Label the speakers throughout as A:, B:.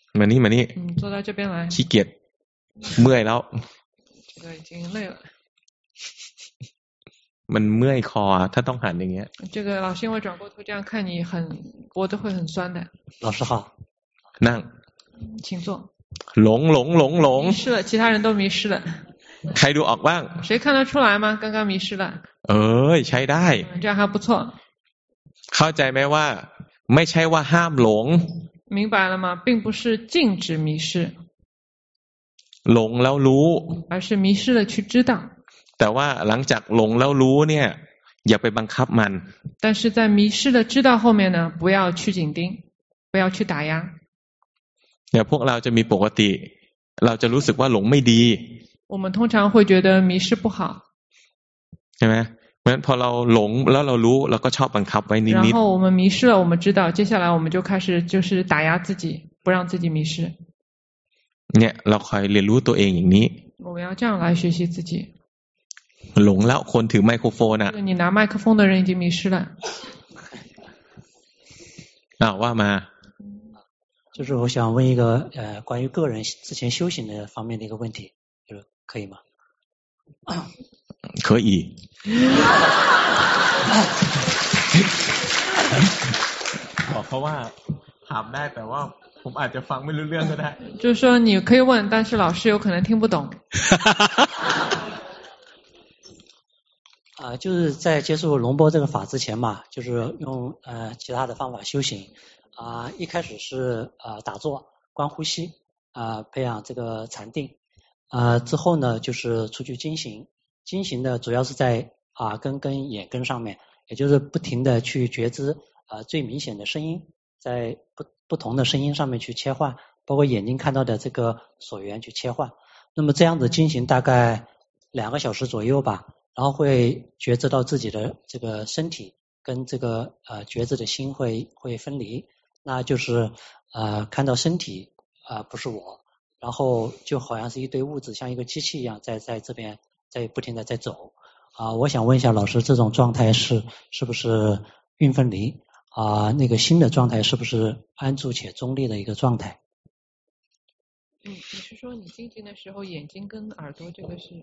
A: มานี่มานี่
B: 坐到这边来
A: ขี้เกียจเมื่อยแล้ว
B: 这个已经累了
A: มันเมื่อยคอถ้าต้องหันอย่างเงี้ย
B: 这个老师因为转过头这样看你脖子会很酸的
C: 老师好
A: นั่ง
B: 请坐
A: หลง
B: 迷失了其他人都迷失了
A: ใครดูออกบ้าง
B: 谁看得出来吗刚刚迷失了
A: ใช้ได้
B: 这样还不错
A: เข้าใจไหมว่าไม่ใช่ว่าห้ามหลง
B: 明白了吗并不是禁止迷失
A: หลงแล้วรู้
B: 而是迷失了去知道
A: แต่ว่าหลังจากหลงแล้วรู้เนี่ยอย่าไปบังคับมัน
B: 但是在迷失的知道后面呢不要去紧盯不要去打压
A: เนี่ยพวกเราจะมีปกติเราจะรู้สึกว่าหลงไม่ดี
B: 我们通常会觉得迷失不好
A: ใช่ไหมเพราะฉะนั้นพอเราหลงแล้วเรารู้เราก็ชอบบังคับไว้นิดๆ
B: 然后我们迷失了我们知道接下来我们就开始就是打压自己不让自己迷失
A: เนี่ยเราคอยเรียนรู้ตัวเองอย่างนี้
B: 我们要这样来学习自己
A: หลงแล้วคนถือไมโครโฟนอ่ะ
B: 你拿麦克风的人已经迷失了
A: ว่ามา
C: 就是我想问一个关于个人之前修行的方面的一个问题就是可以吗
A: 可以บอกเขาว่าถามได้แต่ว่าผมอาจจะฟังไม่รู้เรื่องก็ได้
B: 就是说你可以问但是老师有可能听不懂
C: 就是在接触龙波这个法之前嘛就是用其他的方法修行一开始是打坐观呼吸培养这个禅定之后呢就是出去经行的主要是在耳根跟眼根上面也就是不停的去觉知最明显的声音在不同的声音上面去切换包括眼睛看到的这个所缘去切换那么这样子经行大概2个小时左右吧然后会觉知到自己的这个身体跟这个觉知的心会分离那就是看到身体不是我然后就好像是一堆物质像一个机器一样在这边在不停的在走我想问一下老师这种状态是不是运分离那个心的状态是不是安住且中立的一个状态
B: 你是说你静静的时候眼睛跟耳朵这个是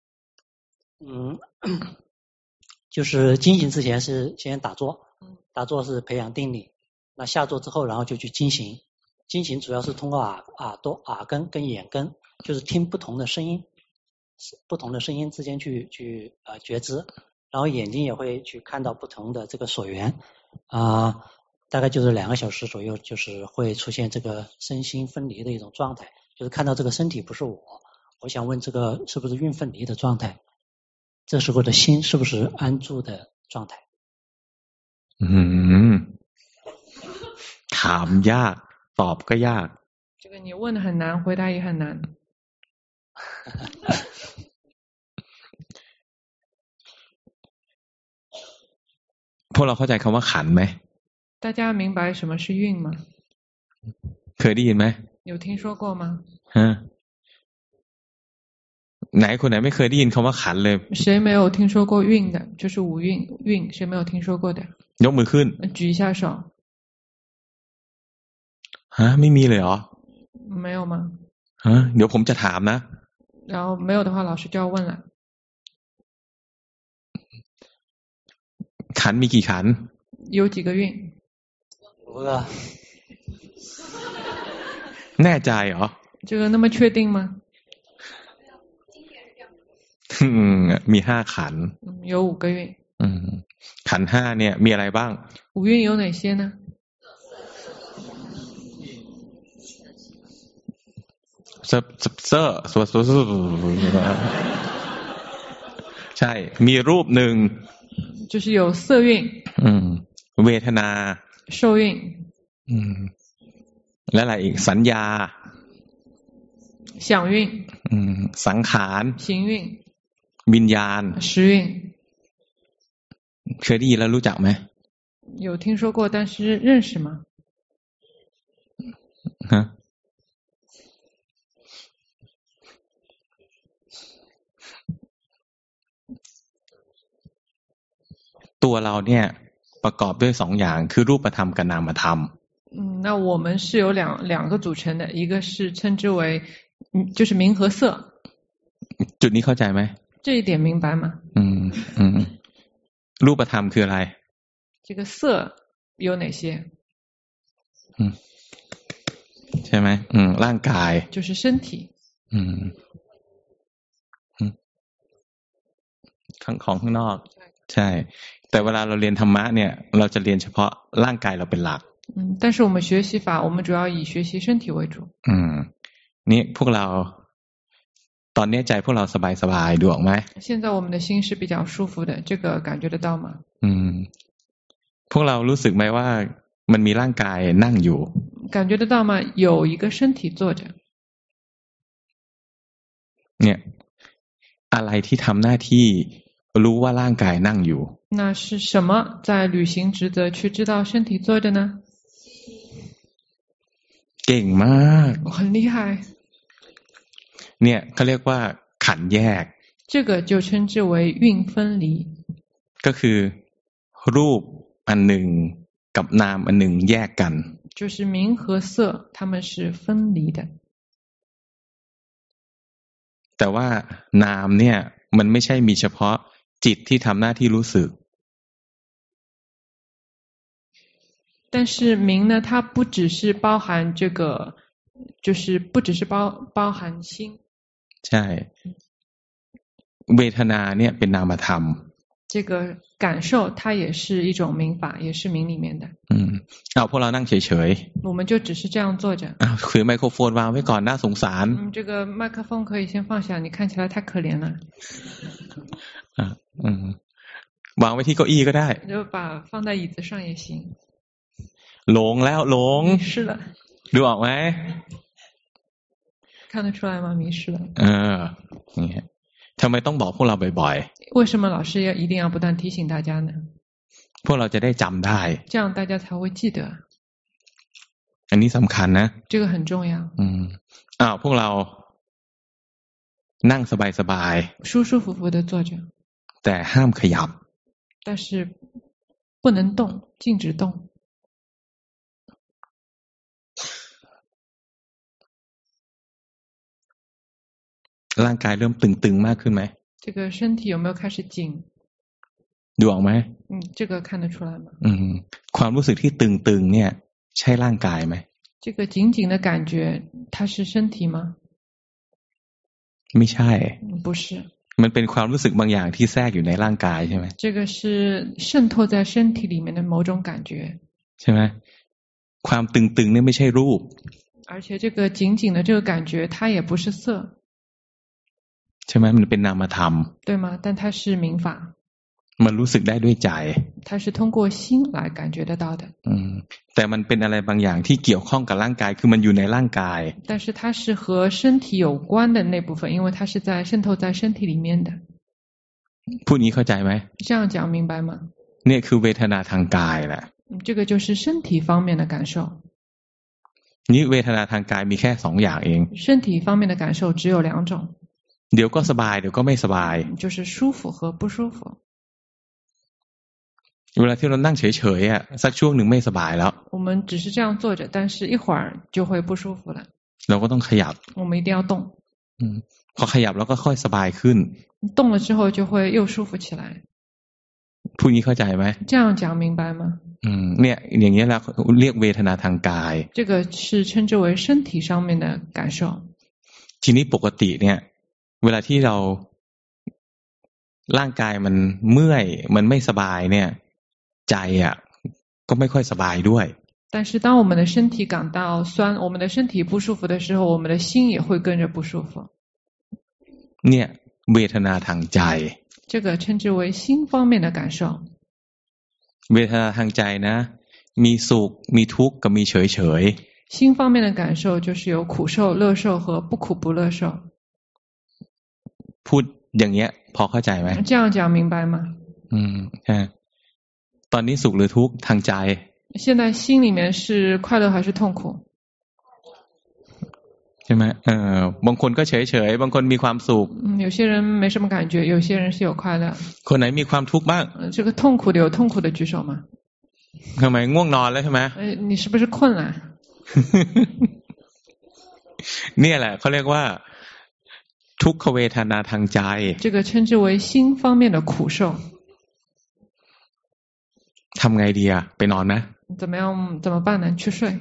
C: 就是经行之前是先打坐打坐是培养定力那下坐之后然后就去经行主要是通过耳根跟眼根就是听不同的声音之间去觉知然后眼睛也会去看到不同的这个所缘大概就是2个小时左右就是会出现这个身心分离的一种状态就是看到这个身体不是我想问这个是不是运分离的状态这时候的心是不是安住的状态
A: ถามยากตอบก็ยาก
B: 这个你问的很难回答也很难
A: พวกเราเข้าใจคำว่าขันธ์ไหม
B: 大家明白什么是运吗
A: เคยได้ยินไหม
B: 有听说过吗
A: ไหนคนไหนไม่เคยได้ยินคำว่าขันธ์เลย
B: 谁没有听说过运的就是五运谁没有听说过的
A: ยกมือขึ้น
B: 举一下手
A: ไม่มีเลยเหรอ
B: 没有吗
A: เดี๋ยวผมจะถามนะ
B: 然后没有的话老师就要问了
A: ขันธ์มีกี่ขันธ์
B: 有几个运
C: 5个
A: แน่ใจเหรอ
B: 这个那么确定吗
A: มี5ขันธ์
B: 有5个运
A: ขันธ์5เนี่ยมีอะไรบ้าง
B: 5运有哪些呢
A: ใช่มีรูปหนึ่ง
B: 就是有色运
A: เวทนา
B: 受运
A: และอะไรอีกสัญญา
B: 想运
A: สังขาร
B: 行运
A: วิญญาณ
B: 识运
A: เคยได้ยินแล้วรู้จักไหม
B: 有听说过但是认识吗
A: ตัวเราเนี่ยประกอบด้วย2อย่างคือรูปธรรมกับนามธรรม
B: 那我们是由两个组成的，一个是称之为就是名和色。
A: จุดนี้เข้าใจไหม
B: 这一点明白吗？
A: รูปธรรมคืออะไร
B: 这个色有哪些？
A: ใช่ไหมร่างกาย
B: 就是身体。
A: ของข้างนอกใช่แต่เวลาเราเรียนธรรมะเนี่ยเราจะเรียนเฉพาะร่างกายเราเป็นหลัก
B: 但是我们学习法，我们主要以学习身体为主。
A: นี่พวกเราตอนนี้ใจพวกเราสบายๆดูออกไหม
B: 现在我们的心是比较舒服的，这个感觉得到吗？
A: พวกเรารู้สึกไหมว่ามันมีร่างกายนั่งอยู่
B: 感觉得到吗？有一个身体坐着。
A: เนี่ยอะไรที่ทำหน้าที่รู้ว่าร่างกายนั่งอยู่
B: 那是什么在履行职责去知道身体坐着呢？
A: เก่งมาก
B: 很厉害。
A: เนี่ยเขาเรียกว่าขันธ์แยก
B: 这个就称之为运分离。
A: ก็คือรูปอันหนึ่งกับนามอันหนึ่งแยกกัน
B: 就是名和色它们是分离的。
A: แต่ว่านามเนี่ยมันไม่ใช่มีเฉพาะจิตที่ทำหน้าที่รู้สึก
B: 但是名呢，它不只是包含这个，就是不只是包含心。
A: ใช่เวทนาเนี่ยเป็นนามธรรม
B: 这个感受它也是一种名法，也是名里面的。
A: เอาพวกเรานั่งเฉย
B: ๆ我们就只是这样坐着。
A: คือไมโครโฟนวางไว้ก่อนน่าสงสาร
B: 这个麦克风可以先放下，你看起来太可怜了。
A: วางไว้ที่เก้าอี้ก็ได้
B: 就把放在椅子上也行。
A: หลงแล้วหลง
B: 迷失了
A: ดูออกไหม
B: 看得出来吗？迷失了
A: นี่ทำไมต้องบอกพวกเราบ่อย
B: ๆ为什么老师一定要不断提醒大家呢？
A: พวกเราจะได้จำได้
B: 这样大家才会记得。
A: อันนี้สำคัญนะ
B: 这个很重要。
A: พวกเรานั่งสบาย
B: ๆ舒舒服服的坐着
A: แต่ห้ามขยับ
B: 但是不能动，禁止动。
A: ร่างกายเริ่มตึงๆมากขึ้นไหม
B: 这个身体有没有开始紧？
A: ดูออกไหม
B: 这个看得出来吗？
A: ความรู้สึกที่ตึงๆเนี่ยใช่ร่างกายไหม
B: 这个紧紧的感觉它是身体吗？
A: ไม่ใช่
B: 不是
A: มันเป็นความรู้สึกบางอย่างที่แทรกอยู่ในร่างกายใช่ไหม
B: 这个是渗透在身体里面的某种感觉
A: ใช่ไหมความตึงๆเนี่ยไม่ใช่รูป
B: 而且这个紧紧的这个感觉它也不是色
A: ใช่ไหมมันเป็นนามธรรม
B: 对吗？但它是名法
A: มันรู้สึกได้ด้วยใจ
B: 它是通过心来感觉得到的
A: แต่มันเป็นอะไรบางอย่างที่เกี่ยวข้องกับร่างกายคือมันอยู่ในร่างกาย
B: 但是它是和身体有关的那部分因为它是在渗透在身体里面的
A: พูดนี้เข้าใจไหม
B: 这样讲明白吗
A: เนี่ยคือเวทนาทางกายแหละ
B: 这个就是身体方面的感受
A: นี่เวทนาทางกายมีแค่2อย่างเอง
B: 身体方面的感受只有2种
A: เดี๋ยวก็สบายเดี๋ยวก็ไม่สบาย
B: 就是舒服和不舒服
A: เวลาที่เรานั่งเฉยๆอ่ะสักช่วงหนึ่งไม่สบายแล้ว
B: 我们只是这样坐着但是一会儿就会不舒服了
A: เราก็ต้องขยับ
B: 我们一定要动
A: พอขยับแล้วก็ค่อยสบายขึ้น
B: 动了之后就会又舒服起来
A: พูดนี้เข้าใจไหม
B: 这样讲明白吗
A: เนี่ยอย่างนี้แหละเรียกเวทนาทางกาย
B: 这个是称之为身体上面的感受
A: ทีนี้ปกติเนี่ยเวลาที่เราร่างกายมันเมื่อยมันไม่สบายเนี่ยใจอ่ะก็ไม่ค่อยสบายด้วย
B: 但是当我们的身体感到酸我们的身体不舒服的时候我们的心也会跟着不舒服
A: เนี่ยเวทนาทางใจ
B: 这个称之为心方面的感受
A: เวทนาทางใจนะมีสุขมีทุกข์กับมีเฉยๆ
B: 心方面的感受就是有苦受乐受和不苦不乐受
A: พูดอย่างเงี้ยพอเข้าใจไหม
B: 这样讲明白吗
A: ใช่ตอนนี้สุขหรือทุกข์ทางใจ
B: 现在心里面是快乐还是痛苦
A: ใช่ไหมบางคนก็เฉยๆบางคนมีความสุข
B: 有些人没什么感觉有些人是有快乐
A: คนไหนมีความทุกข์บ้าง
B: 这个痛苦的有痛苦的举手吗
A: ทำไมง่วงนอนแล้วใช่ไหม
B: 你是不是困了
A: เนี่ยแหละเขาเรียกว่าทุกขเวทนาทางใจ
B: 这个称之为心方面的苦受
A: ทำไงดีอ่ะไปนอนนะ
B: 怎么办呢去睡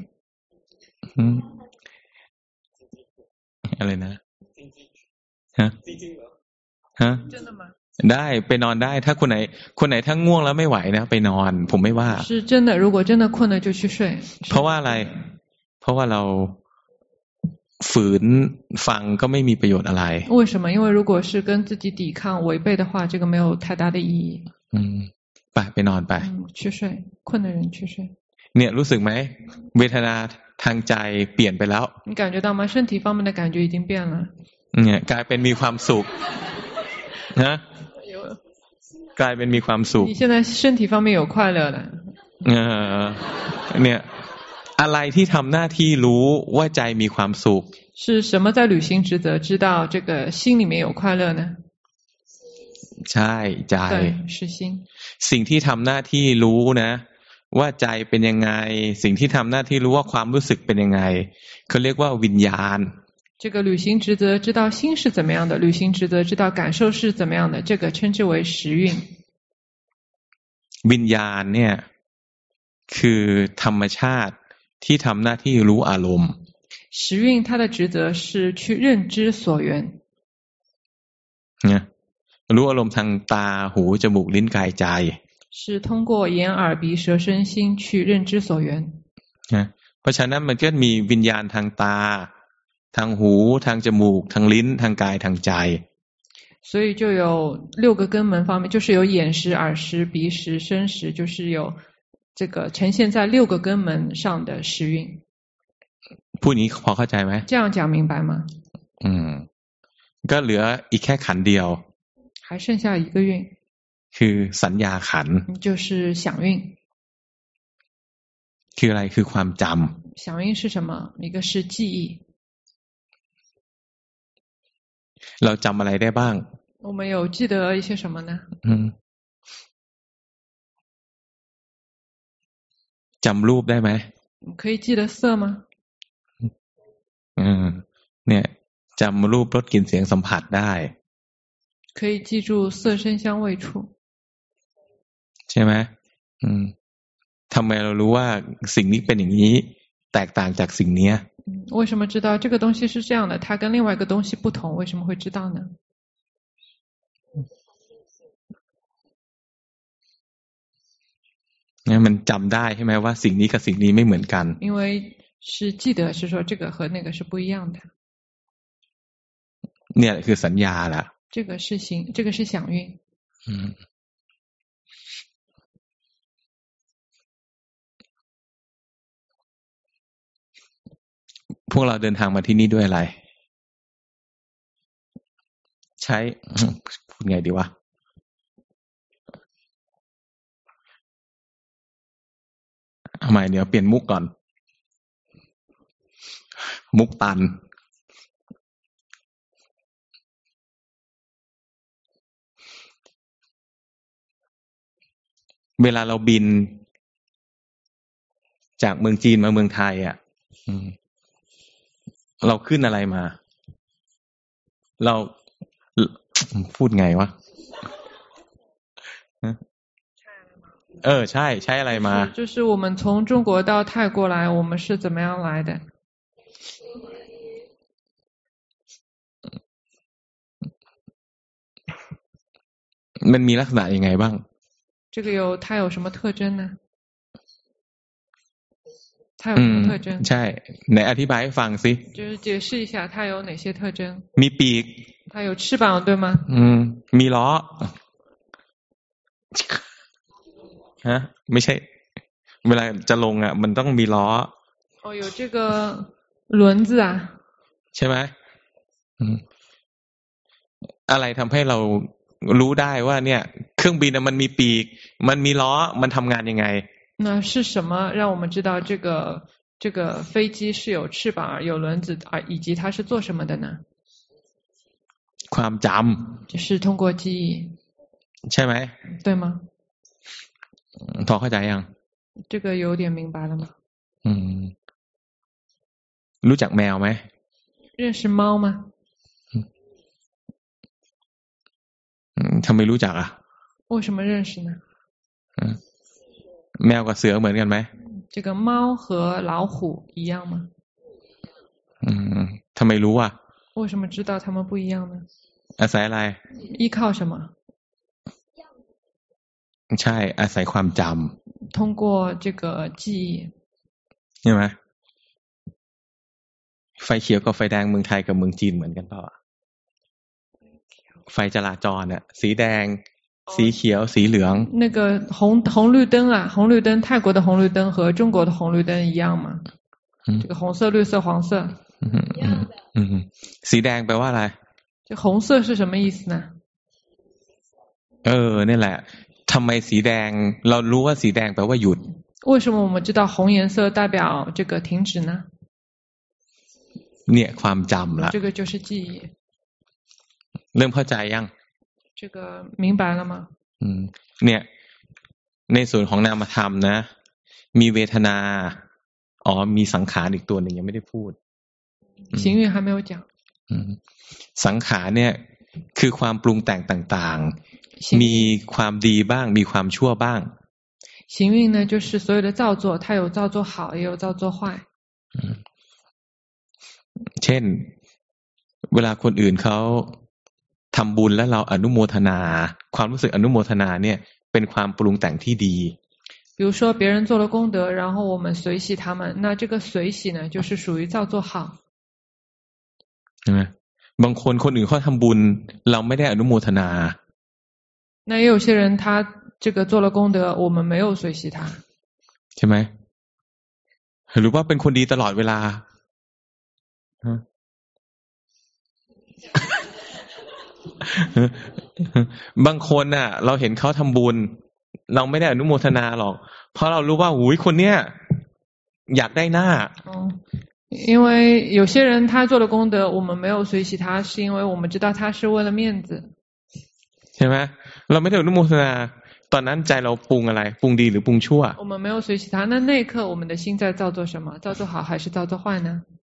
A: อะไรนะฮะ
B: 真的吗
A: ได้ไปนอนได้ถ้าคนไหนถ้าง่วงแล้วไม่ไหวนะไปนอนผมไม่ว่า
B: 是真的如果真的困了就去睡
A: เพราะว่าอะไรเพราะว่าเราฝืนฟังก็ไม่มีประโยชน์อะไร
B: 为什么因为如果是跟自己抵抗违背的话这个没有太大的意义
A: ไปนอนไป
B: 去睡困的人去睡
A: เนี่ยรู้สึกไหมเวทนาทางใจเปลี่ยนไปแล้ว
B: 你感觉到吗身体方面的感觉已经变了
A: เนี่ยกลายเป็นมีความสุขนะกลายเป็นมีความสุข
B: 你现在身体方面有快乐了
A: เนี่ยอะไรที่ทำหน้าที่รู้ว่าใจมีความสุข
B: 是什么在履行职责知道这个心里面有快乐呢
A: ใช่ใจ
B: 是心
A: สิ่งที่ทำหน้าที่รู้นะว่าใจเป็นยังไงสิ่งที่ทำหน้าที่รู้ว่าความรู้สึกเป็นยังไงเขาเรียกว่าวิญญาณ
B: 这个履行职责知道心是怎么样的履行职责知道感受是怎么样的这个称之为时运
A: วิญญาณเนี่ยคือธรรมชาติที่ทำหน้าที่รู้อารมณ์
B: 时运它的职责是去认知所缘
A: เนี่ยรู้อารมณ์ทางตาหูจมูกลิ้นกายใจ
B: 是通过眼耳鼻舌身心去认知所缘
A: เพราะฉะนั้นมันก็มีวิญญาณทางตาทางหูทางจมูกทางลิ้นทางกายทางใจ
B: 所以就有6个根门方面就是有眼识耳识鼻识身识就是有这个呈现在6个根门上的时运
A: พูดนี้พอเข้าใจไหม
B: 这样讲明白吗
A: ก็เหลืออีกแค่ขันธ์เดียว
B: 还剩下一个运
A: คือสัญญาขันธ์
B: 就是想运
A: คืออะไรคือความจ
B: ำ想运是什么一个是记忆
A: เราจำอะไรได้บ้าง
B: 我们有记得一些什么呢
A: จำรูปได้ไหม
B: 可以记得色吗
A: เนี่ยจำรูปรสกลิ่นเสียงสัมผัสได้
B: 可以记住色声香味触
A: ใช่ไหมทำไมเรารู้ว่าสิ่งนี้เป็นอย่างนี้แตกต่างจากสิ่งนี้
B: 为什么知道这个东西是这样的它跟另外一个东西不同为什么会知道呢
A: มันจำได้ใช่ไหมว่าสิ่งนี้กับสิ่งนี้ไม่เหมือนกัน
B: 因为是记得是说这个和那个是不一样的
A: เนี่ยคือสัญญาล่ะ
B: 这个是想运
A: พวกเราเดินทางมาที่นี่ด้วยอะไรใช้พูดไงดีวะทำไมเดี๋ยวเปลี่ยนมุกก่อนมุกตันเวลาเราบินจากเมืองจีนมาเมืองไทยอ่ะเราขึ้นอะไรมาเราพูดไงวะใช่อะไรมา
B: 就是我们从中国到泰国来我们是怎么样来的
A: มันมีลักษณะยังไงบ้าง
B: 这个它有什么特征呢它有什么特征
A: ใช่ไหนอธิบายให้ฟังสิ
B: 就是解释一下它有哪些特征
A: มีปีก
B: 它有翅膀对吗
A: มีล้อฮะไม่ใช่เวลาจะลงอ่ะมันต้องมีล้อ
B: 有这个轮子啊
A: ใช่ไหมอะไรทำให้เรารู้ได้ว่าเนี่ยเครื่องบินมันมีปีกมันมีล้อมันทำงานยังไง
B: 那是什么让我们知道这个飞机是有翅膀有轮子以及它是做什么的呢
A: ความจ
B: ำ就是通过记忆
A: ใช่ไหม
B: 对吗
A: พอเข้าใจยัง
B: 这个有点明白了吗
A: รู้จักแมวไหม
B: 认识猫吗
A: ทำไมรู้จักอ่ะ
B: 为什么认识呢
A: แมวกับเสือเหมือนกันไหม
B: 这个猫和老虎一样吗
A: ทำไมรู้อ่ะ
B: 为什么知道它们不一样呢
A: อาศัยอะไร
B: 依靠什么
A: ใช่อาศัยความจ
B: ำ通过这个记忆
A: ใช่ไหมไฟเขียวกับไฟแดงเมืองไทยกับเมืองจีนเหมือนกันเปล่าไฟจราจรเนี่ยสีแดงสีเขียวสีเหลือง
B: 那个红绿灯啊红绿灯泰国的红绿灯和中国的红绿灯一样吗这个红色绿色黄色
A: สีแดงแปลว่าอะไร
B: 这红色是什么意思呢
A: นี่แหละทำไมสีแดงเรารู้ว่าสีแดงแปลว่าหยุด
B: 为什么我们知道红颜色代表这个停止呢
A: เนี่ยความจำละ
B: 这个就是记忆
A: เริ่มเข้าใจยัง
B: 这个明白了吗
A: เนี่ยในส่วนของนามธรรมนะมีเวทนามีสังขารอีกตัวหนึ่งยังไม่ได้พูด
B: 行运还没有讲
A: สังขารเนี่ยคือความปรุงแต่งต่างๆมีความดีบ้างมีความชั่วบ้าง
B: 行运呢就是所有的造作它有造作好也有造作坏
A: เช่นเวลาคนอื่นเขาทำบุญแล้วเราอนุโมทนาความรู้สึกอนุโมทนาเนี่ยเป็นความปรุงแต่งที่ดี
B: 比如说别人做了功德然后我们随喜他们那这个随喜呢就是属于造作好
A: ใช่ไหมบางคนคนอื่นเขาทำบุญเราไม่ได้อนุโมทนา
B: 那也有些人他这个做了功德我们没有随喜他
A: ใช่ไหมหรือว่าเป็นคนดีตลอดเวลาบางคนน่ะเราเห็นเขาทำบุญเราไม่ได้อนุโมทนาหรอกเพราะเรารู้ว่าหูยคนเนี้ยอยากได้หน้า
B: 因为有些人他做了功德我们没有随喜他是因为我们知道他是为了面子
A: ใช่ไหมเราไม่ได้อนุโมทนาตอนนั้นใจเราปรุงอะไรปรุงดีหรือปรุงชั่ว
B: 我们没有随喜他那一刻我们的心在造作什么造作好还是造作坏呢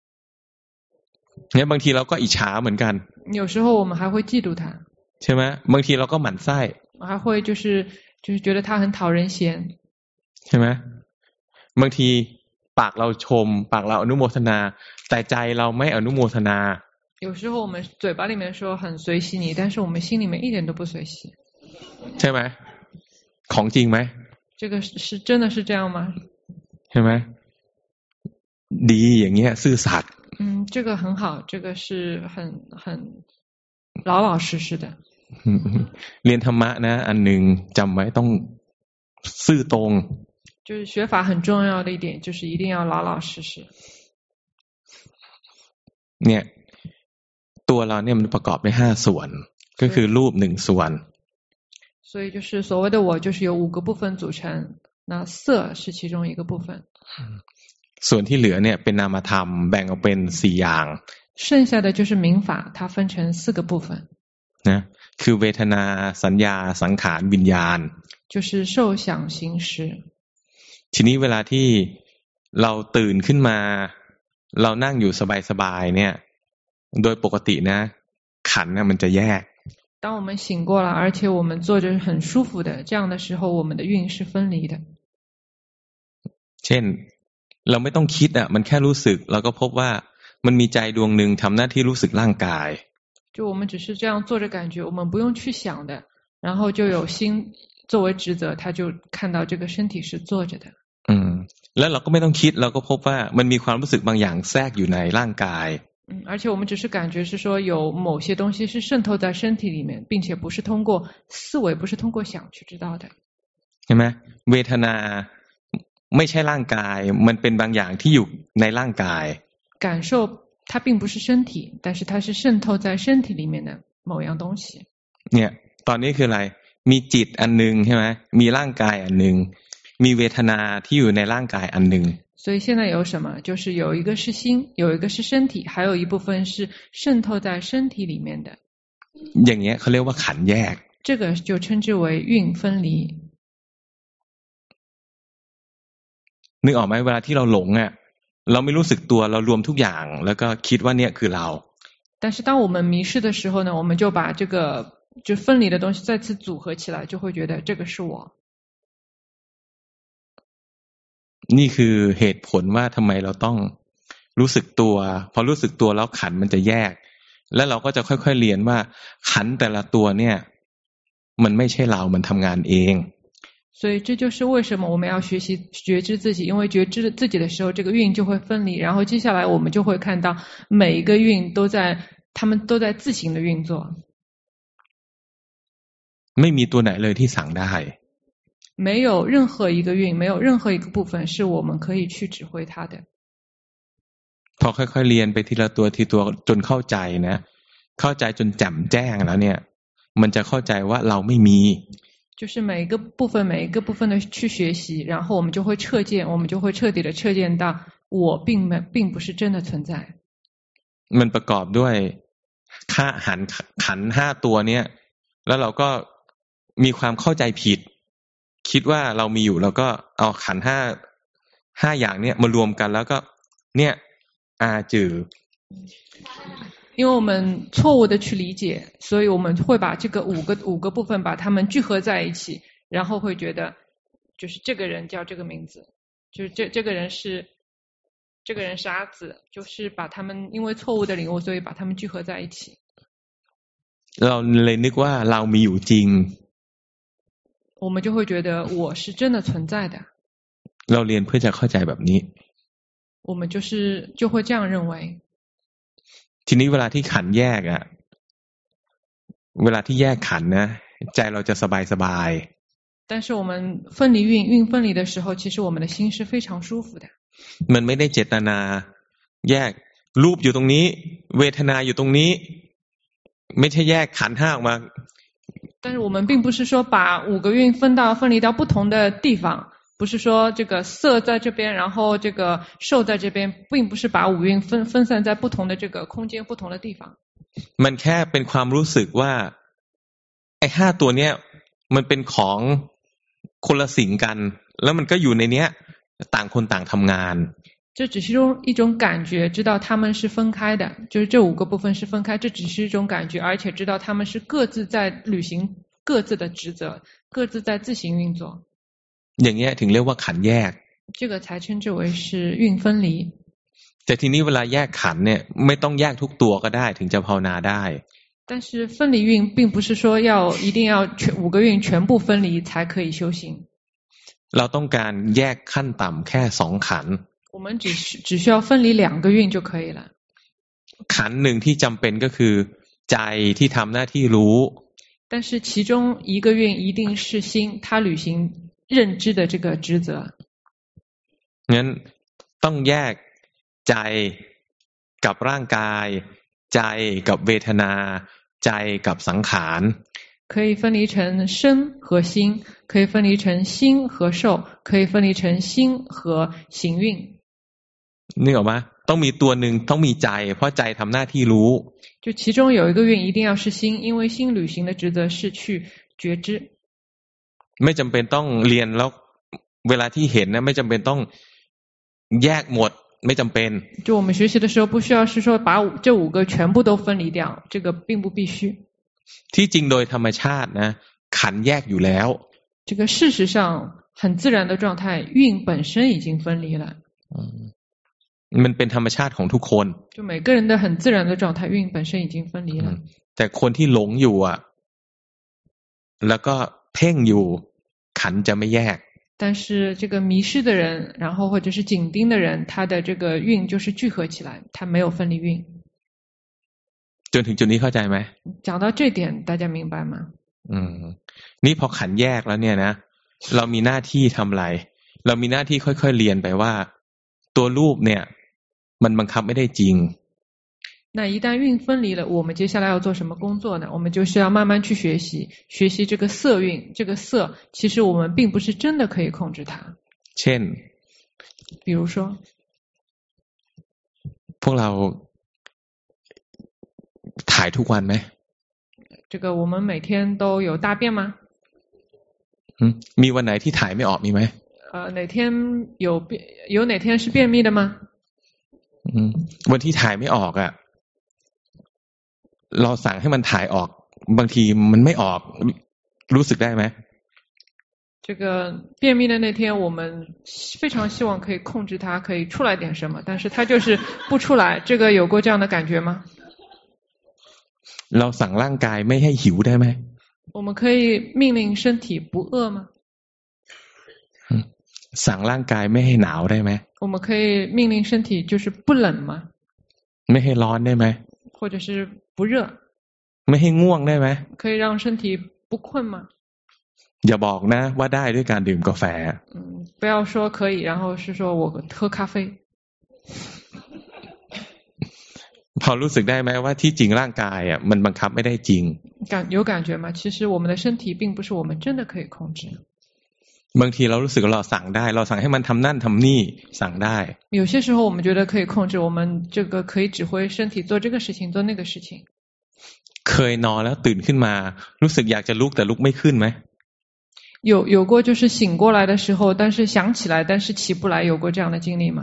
A: เนี่ยบางทีเราก็อิจฉาเหมือนกัน
B: 有时候我们还会嫉妒他
A: ใช่ไหมบางทีเราก็หมั่นไส้
B: 还会就是觉得他很讨人嫌
A: ใช่ไหมบางทีปากเราชมปากเราอนุโมทนาแต่ใจเราไม่อนุโมทนา
B: 有时候我们嘴巴里面说很随喜你但是我们心里面一点都不随喜
A: ใช่ไหมของจริงไหม
B: 这个是真的是这样吗
A: ใช่ไหมดีอย่างเงี้ยซื่อสัตย์
B: 这个很好这个是很老老实实的
A: เรียนธรรมะนะอันหนึ่งจำไว้ต้องซื่อตรง
B: 就是学法很重要的一点就是一定要老老实实
A: เนี่ยตัวเราเนี่ยมันประกอบด้วย5ส่วนก็คือรูป1ส่วน
B: 所以就是所谓的我就是由5个部分组成那色是其中一个部分
A: ส่วนที่เหลือเนี่ยเป็นนามธรรมแบ่งออกเป็น4อย่าง
B: 剩下的就是民法它分成4个部分
A: นะคือเวทนาสัญญาสังขารวิญญาณ
B: 就是受想行识
A: ทีนี้เวลาที่เราตื่นขึ้นมาเรานั่งอยู่สบายๆเนี่ยโดยปกตินะขันธ์เนี่ยมันจะแยก
B: 当我们醒过来而且我们坐着很舒服的这样的时候我们的运是分离的
A: เช่นเราไม่ต้องคิดอ่ะมันแค่รู้สึกเราก็พบว่ามันมีใจดวงหนึ่งทำหน้าที่รู้สึกร่างกาย
B: 就我们只是这样坐着感觉我们不用去想的然后就有心作为职责他就看到这个身体是坐着的
A: แล้วเราก็ไม่ต้องคิดเราก็พบว่ามันมีความรู้สึกบางอย่างแทรกอยู่ในร่างกาย
B: 而且我们只是感觉是说有某些东西是渗透在身体里面并且不是通过思维不是通过想去知道的
A: ใช่ไหมเวทนาไม่ใช่ร่างกายมันเป็นบางอย่างที่อยู่ในร่างกาย
B: 感受它并不是身体但是它是渗透在身体里面的某样东西
A: เนี่ยตอนนี้คืออะไรมีจิตอันนึงใช่ไหมมีร่างกายอันนึงมีเวทนาที่อยู่ในร่างกายอันนึง
B: 所以现在有什么就是有一个是心有一个是身体还有一部分是渗透在身体里面的
A: อย่างเงี้ยเขาเรียกว่าขันธ์แยก
B: 这个就称之为运分离
A: นึกออกไหมเวลาที่เราหลงอ่ะเราไม่รู้สึกตัวเรารวมทุกอย่างแล้วก็คิดว่าเนี่ยคือเรา
B: 但是当我们迷失的时候呢，我们就把这个就分离的东西再次组合起来，就会觉得这个是我。
A: นี่คือเหตุผลว่าทำไมเราต้องรู้สึกตัวพอรู้สึกตัวแล้วขันธ์มันจะแยกแล้วเราก็จะค่อยๆเรียนว่าขันธ์แต่ละตัวเนี่ยมันไม่ใช่เรามันทำงานเอง
B: 所以这就是为什么我们要学习觉知自己，因为觉知自己的时候，这个运就会分离，然后接下来我们就会看到每一个运他们都在自行的运作。
A: ไม่มีตัวไหนเลยที่สั่งได้
B: 没有任何一个运，没有任何一个部分是我们可以去指挥它的。
A: พอค่อยๆเรียนไปทีละตัวทีตัวจนเข้าใจนะเข้าใจจนแจ่มแจ้งแล้วเนี่ยมันจะเข้าใจว่าเราไม่มี
B: 就是每一个部分的去学习，然后我们就会彻见，我们就会彻底的彻见到我并不是真的存在。
A: มันประกอบด้วยขันธ์5ตัวเนี่ยแล้วเราก็มีความเข้าใจผิดคิดว่าเรามีอยู่แล้วก็เอาขันธ์5อย่างเนี่ยมารวมกันแล้วก็เนี่ยจือ
B: 因为我们错误的去理解，所以我们会把这个五个部分把它们聚合在一起，然后会觉得就是这个人叫这个名字，就是这个人是阿紫，就是把他们因为错误的领悟，所以把他们聚合在一起。
A: เราเลยนึกว่าเรามีอยู่จริง
B: 我们就会觉得我是真的存在的。
A: เราเรียนเพื่อจะเข้าใจแบบนี้
B: 我们就会这样认为。
A: ทีนี้เวลาที่ขันธ์แยกเวลาที่แยกขันธ์นะใจเราจะสบาย
B: 但是我们分离运分离的时候，其实我们的心是非常舒服的。
A: มันไม่ได้เจตนาแยกรูปอยู่ตรงนี้เวทนาอยู่ตรงนี้ไม่ใช่แยกขันธ์5ออกมา
B: 但是我们并不是说把5个运分离到不同的地方，不是说这个色在这边，然后这个受在这边，并不是把5运分散在不同的这个空间不同的地方。
A: มันแค่เป็นความรู้สึกว่าไอ้5ตัวเนี้ยมันเป็นของคนละสิ่งกันแล้วมันก็อยู่ในเนี้ยต่างคนต่างทำงาน
B: 这只是一种感觉，知道他们是分开的，就是这5个部分是分开，这只是一种感觉，而且知道他们是各自在履行各自的职责，各自在自行运作。
A: อย่างเงี้ยถึงเรียกว่าขันธ์แยก
B: 这个才称之为是运分离。
A: แต่ทีนี้เวลาแยกขันธ์เนี่ยไม่ต้องแยกทุกตัวก็ได้ถึงจะภาวนาได้
B: 但是分离运并不是说一定要5个运全部分离才可以修行。
A: เราต้องการแยกขั้นต่ำแค่2ขันธ์
B: 我们只需要分离2个运就可以了。
A: ขันธ์หนึ่งที่จำเป็นก็คือใจที่ทำหน้าที่รู้
B: 但是其中一个运一定是心，它履行认知的这个职责。
A: งั้นต้องแยกใจกับร่างกายใจกับเวทนาใจกับสังขาร
B: 可以分离成身和心，可以分离成心和受，可以分离成心和行运。
A: นึกออกมั้ยต้องมีตัวหนึ่งต้องมีใจเพราะใจทำหน้าที่รู้
B: 就其中有一个运一定要是心，因为心履行的职责是去觉知。
A: ไม่จำเป็นต้องเรียนแล้วเวลาที่เห็นนะไม่จำเป็นต้องแยกหมดไม่จำเป็น
B: 就我们学习的时候不需要是说把这5个全部都分离掉，这个并不必须。
A: ที่จริงโดยธรรมชาตินะขันธ์แยกอยู่แล้ว
B: 这个事实上很自然的状态，运本身已经分离了。
A: มันเป็นธรรมชาติของทุกคน
B: 就每个人的很自然的状态，运本身已经分离了。
A: แต่คนที่หลงอยู่แล้วก็เพ่งอยู่ขันธ์จะไม่แยก
B: 但是这个迷失的人，然后或者是紧盯的人，他的这个运就是聚合起来，他没有分离运。
A: จนถึงจุดนี้เข้าใจไหม
B: 讲到这点大家明白吗
A: นี่พอขันธ์แยกแล้วเนี่ยนะเรามีหน้าที่ทำอะไรเรามีหน้าที่ค่อยๆเรียนไปว่าตัวรูปเนี่ยมันบังคับไม่ได้จริง
B: 那一旦运分离了，我们接下来要做什么工作呢？我们就是要慢慢去学习这个色运，这个色其实我们并不是真的可以控制它。
A: เช่น
B: 比如说
A: พวกเราถ่ายทุกวันไหม
B: 这个我们每天都有大便吗？
A: มีวันไหนที่ถ่ายไม่ออกมีไหม
B: 哪天有哪天是便秘的吗？
A: วันที่ถ่ายไม่ออกอ่ะเราสั่งให้มันถ่ายออกบางทีมันไม่ออกรู้สึกได้ไหม
B: 这个便秘的那天，我们非常希望可以控制它，可以出来点什么，但是它就是不出来。这个有过这样的感觉吗？
A: เราสั่งร่างกายไม่ให้หิวได้ไหม
B: 我们可以命令身体不饿吗？
A: สั่งร่างกายไม่ให้หนาวได้ไหม
B: 我们可以命令身体就是不冷吗？
A: ไม่ให้ร้อนได้ไหม
B: 或者是不热？
A: ไม่ให้ง่วงได้ไหม
B: 可以让身体不困吗？
A: อย่าบอกนะว่าได้ด้วยการดื่มกาแฟ
B: 不要说可以，然后是说我喝咖啡。
A: พอรู้สึกได้ไหมว่าที่จริงร่างกายอ่ะมันบังคับไม่ได้จริง
B: 有感觉吗？其实我们的身体并不是我们真的可以控制。
A: บางทีเรารู้สึกเราสั่งได้เราสั่งให้มันทำนั่นทำนี่สั่งได้
B: 有些时候我们觉得可以控制，我们这个可以指挥身体做这个事情做那个事情。
A: เคยนอนแล้วตื่นขึ้นมารู้สึกอยากจะลุกแต่ลุกไม่ขึ้นไหม
B: 有过就是醒过来的时候，但是想起来但是起不来，有过这样的经历吗？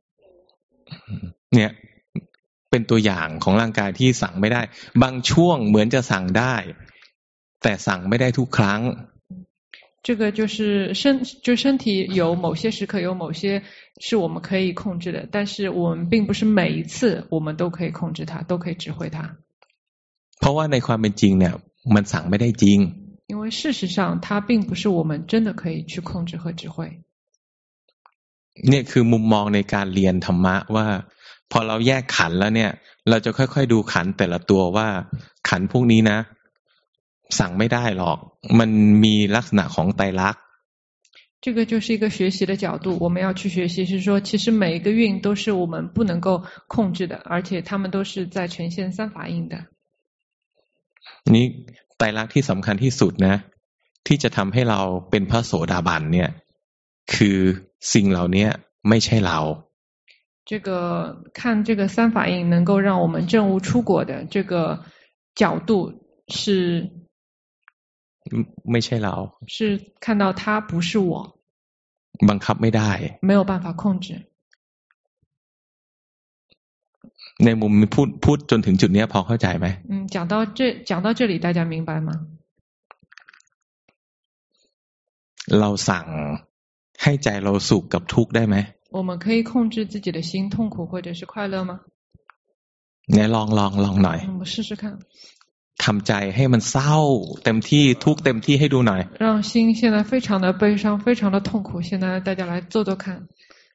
A: เนี่ยเป็นตัวอย่างของร่างกายที่สั่งไม่ได้บางช่วงเหมือนจะสั่งได้แต่สั่งไม่ได้ทุกครั้ง
B: 这个就是身体有某些时刻有某些是我们可以控制的，但是我们并不是每一次我们都可以控制它，都可以指挥它。
A: เพราะว่าในความเป็นจริงเนี่ยมันสั่งไม่ได้จริง
B: 因为事实上它并不是我们真的可以去控制和指挥。
A: เนี่ยคือมุมมองในการเรียนธรรมะว่าพอเราแยกขันธ์แล้วเนี่ยเราจะค่อยๆดูขันธ์แต่ละตัวว่าขันธ์พวกนี้นะสั่งไม่ได้หรอกมันมีลักษณะของไตรลักษณ์
B: 这个就是一个学习的角度，我们要去学习是说其实每一个运都是我们不能够控制的，而且它们都是在呈现三法印的。
A: นี่ไตรลักษณ์ที่สำคัญที่สุดนะที่จะทำให้เราเป็นพระโสดาบันเนี่ยคือสิ่งเหล่านี้ไม่ใช่เรา
B: 这个看这个三法印能够让我们证悟出果的这个角度是
A: ไม่ใช่เรา
B: 是看到它不是我
A: บังคับไม่ได้
B: 没有办法控制
A: ในมุมพูดจนถึงจุดนี้พอเข้าใจไหม
B: 讲到这里大家明白吗
A: เราสั่งให้ใจเราสุขกับทุกข์ได้ไหม
B: 我们可以控制自己的心痛苦或者是快乐吗
A: เนี่ยลองหน่อย
B: 我们试试看
A: ทำใจให้มันเศร้าเต็มที่ทุกข์เต็มที่ให้ดูหน่อย
B: 让心现在非常的悲伤非常的痛苦现在大家来做做看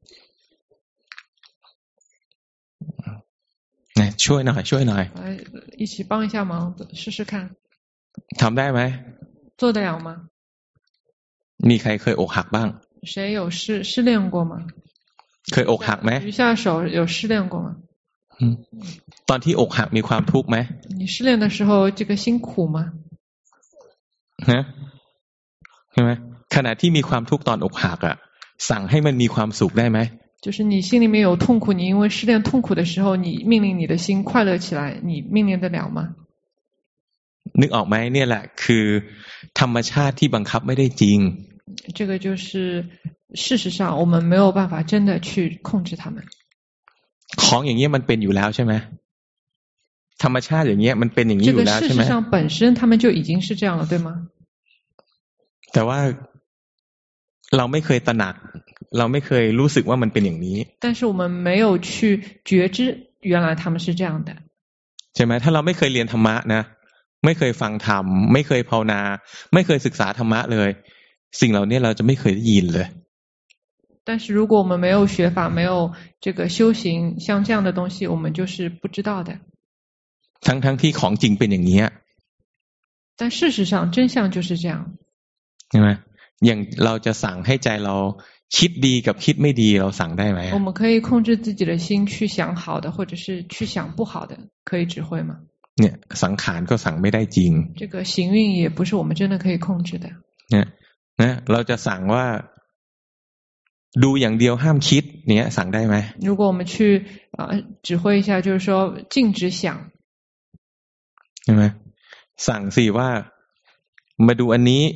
A: ช่วยหน่อย
B: 来一起帮一下忙试试看
A: ทำได้ไหม
B: 做得了吗
A: มีใครเคยอกหักบ้าง
B: 谁有失恋过吗
A: เคยอกหักไหม
B: 举下手有失恋过吗
A: ตอนที่อกหักมีความทุกข์ไหม
B: 你失恋的时候这个辛苦吗
A: นะใช่ไหมขณะที่มีความทุกข์ตอนอกหักอ่ะสั่งให้มันมีความสุขได้ไหม
B: 就是你心里面有痛苦你因为失恋痛苦的时候你命令你的心快乐起来你命令得了吗
A: นึกออกไหมเนี่ยแหละคือธรรมชาติที่บังคับไม่ได้จริง
B: 这个就是事实上我们没有办法真的去控制它们
A: ของอย่างนี้มันเป็นอยู่แล้วใช่ไหมธรรมชาติอย่างเงี้ยมันเป็นอย่างนี้อยู่แล้วใช่ไหม
B: 这个事实上本身他们就已经是这样了对吗
A: แต่ว่าเราไม่เคยตระหนักเราไม่เคยรู้สึกว่ามันเป็นอย่างนี้
B: 但是我们没有去觉知原来他们是这样的
A: ใช่ไหมถ้าเราไม่เคยเรียนธรรมะนะไม่เคยฟังธรรมไม่เคยภาวนาไม่เคยศึกษาธรรมะเลยสิ่งเหล่านี้เราจะไม่เคยได้ยินเลย
B: 但是如果我们没有学法没有这个修行像这样的东西我们就是不知道的
A: ทั้งที่ของจริงเป็นอย่างนี้
B: 但事实上真相就是这样
A: ใช่ไหมอย่างเราจะสั่งให้ใจเราคิดดีกับคิดไม่ดีเราสั่งได้ไหม
B: 我们可以控制自己的心去想好的或者是去想不好的可以指挥吗
A: เนี่ยสังขารก็สั่งไม่ได้จริง
B: 这个行运也不是我们真的可以控制的
A: เนี่ยนะเราจะสั่งว่าดูอย่างเดียวห้ามคิดเนี่ยสั่งได้ไหม
B: 如果我们去指挥一下就是说禁止想
A: ใช่ไหมสั่งสิว่ามาดูอันนี้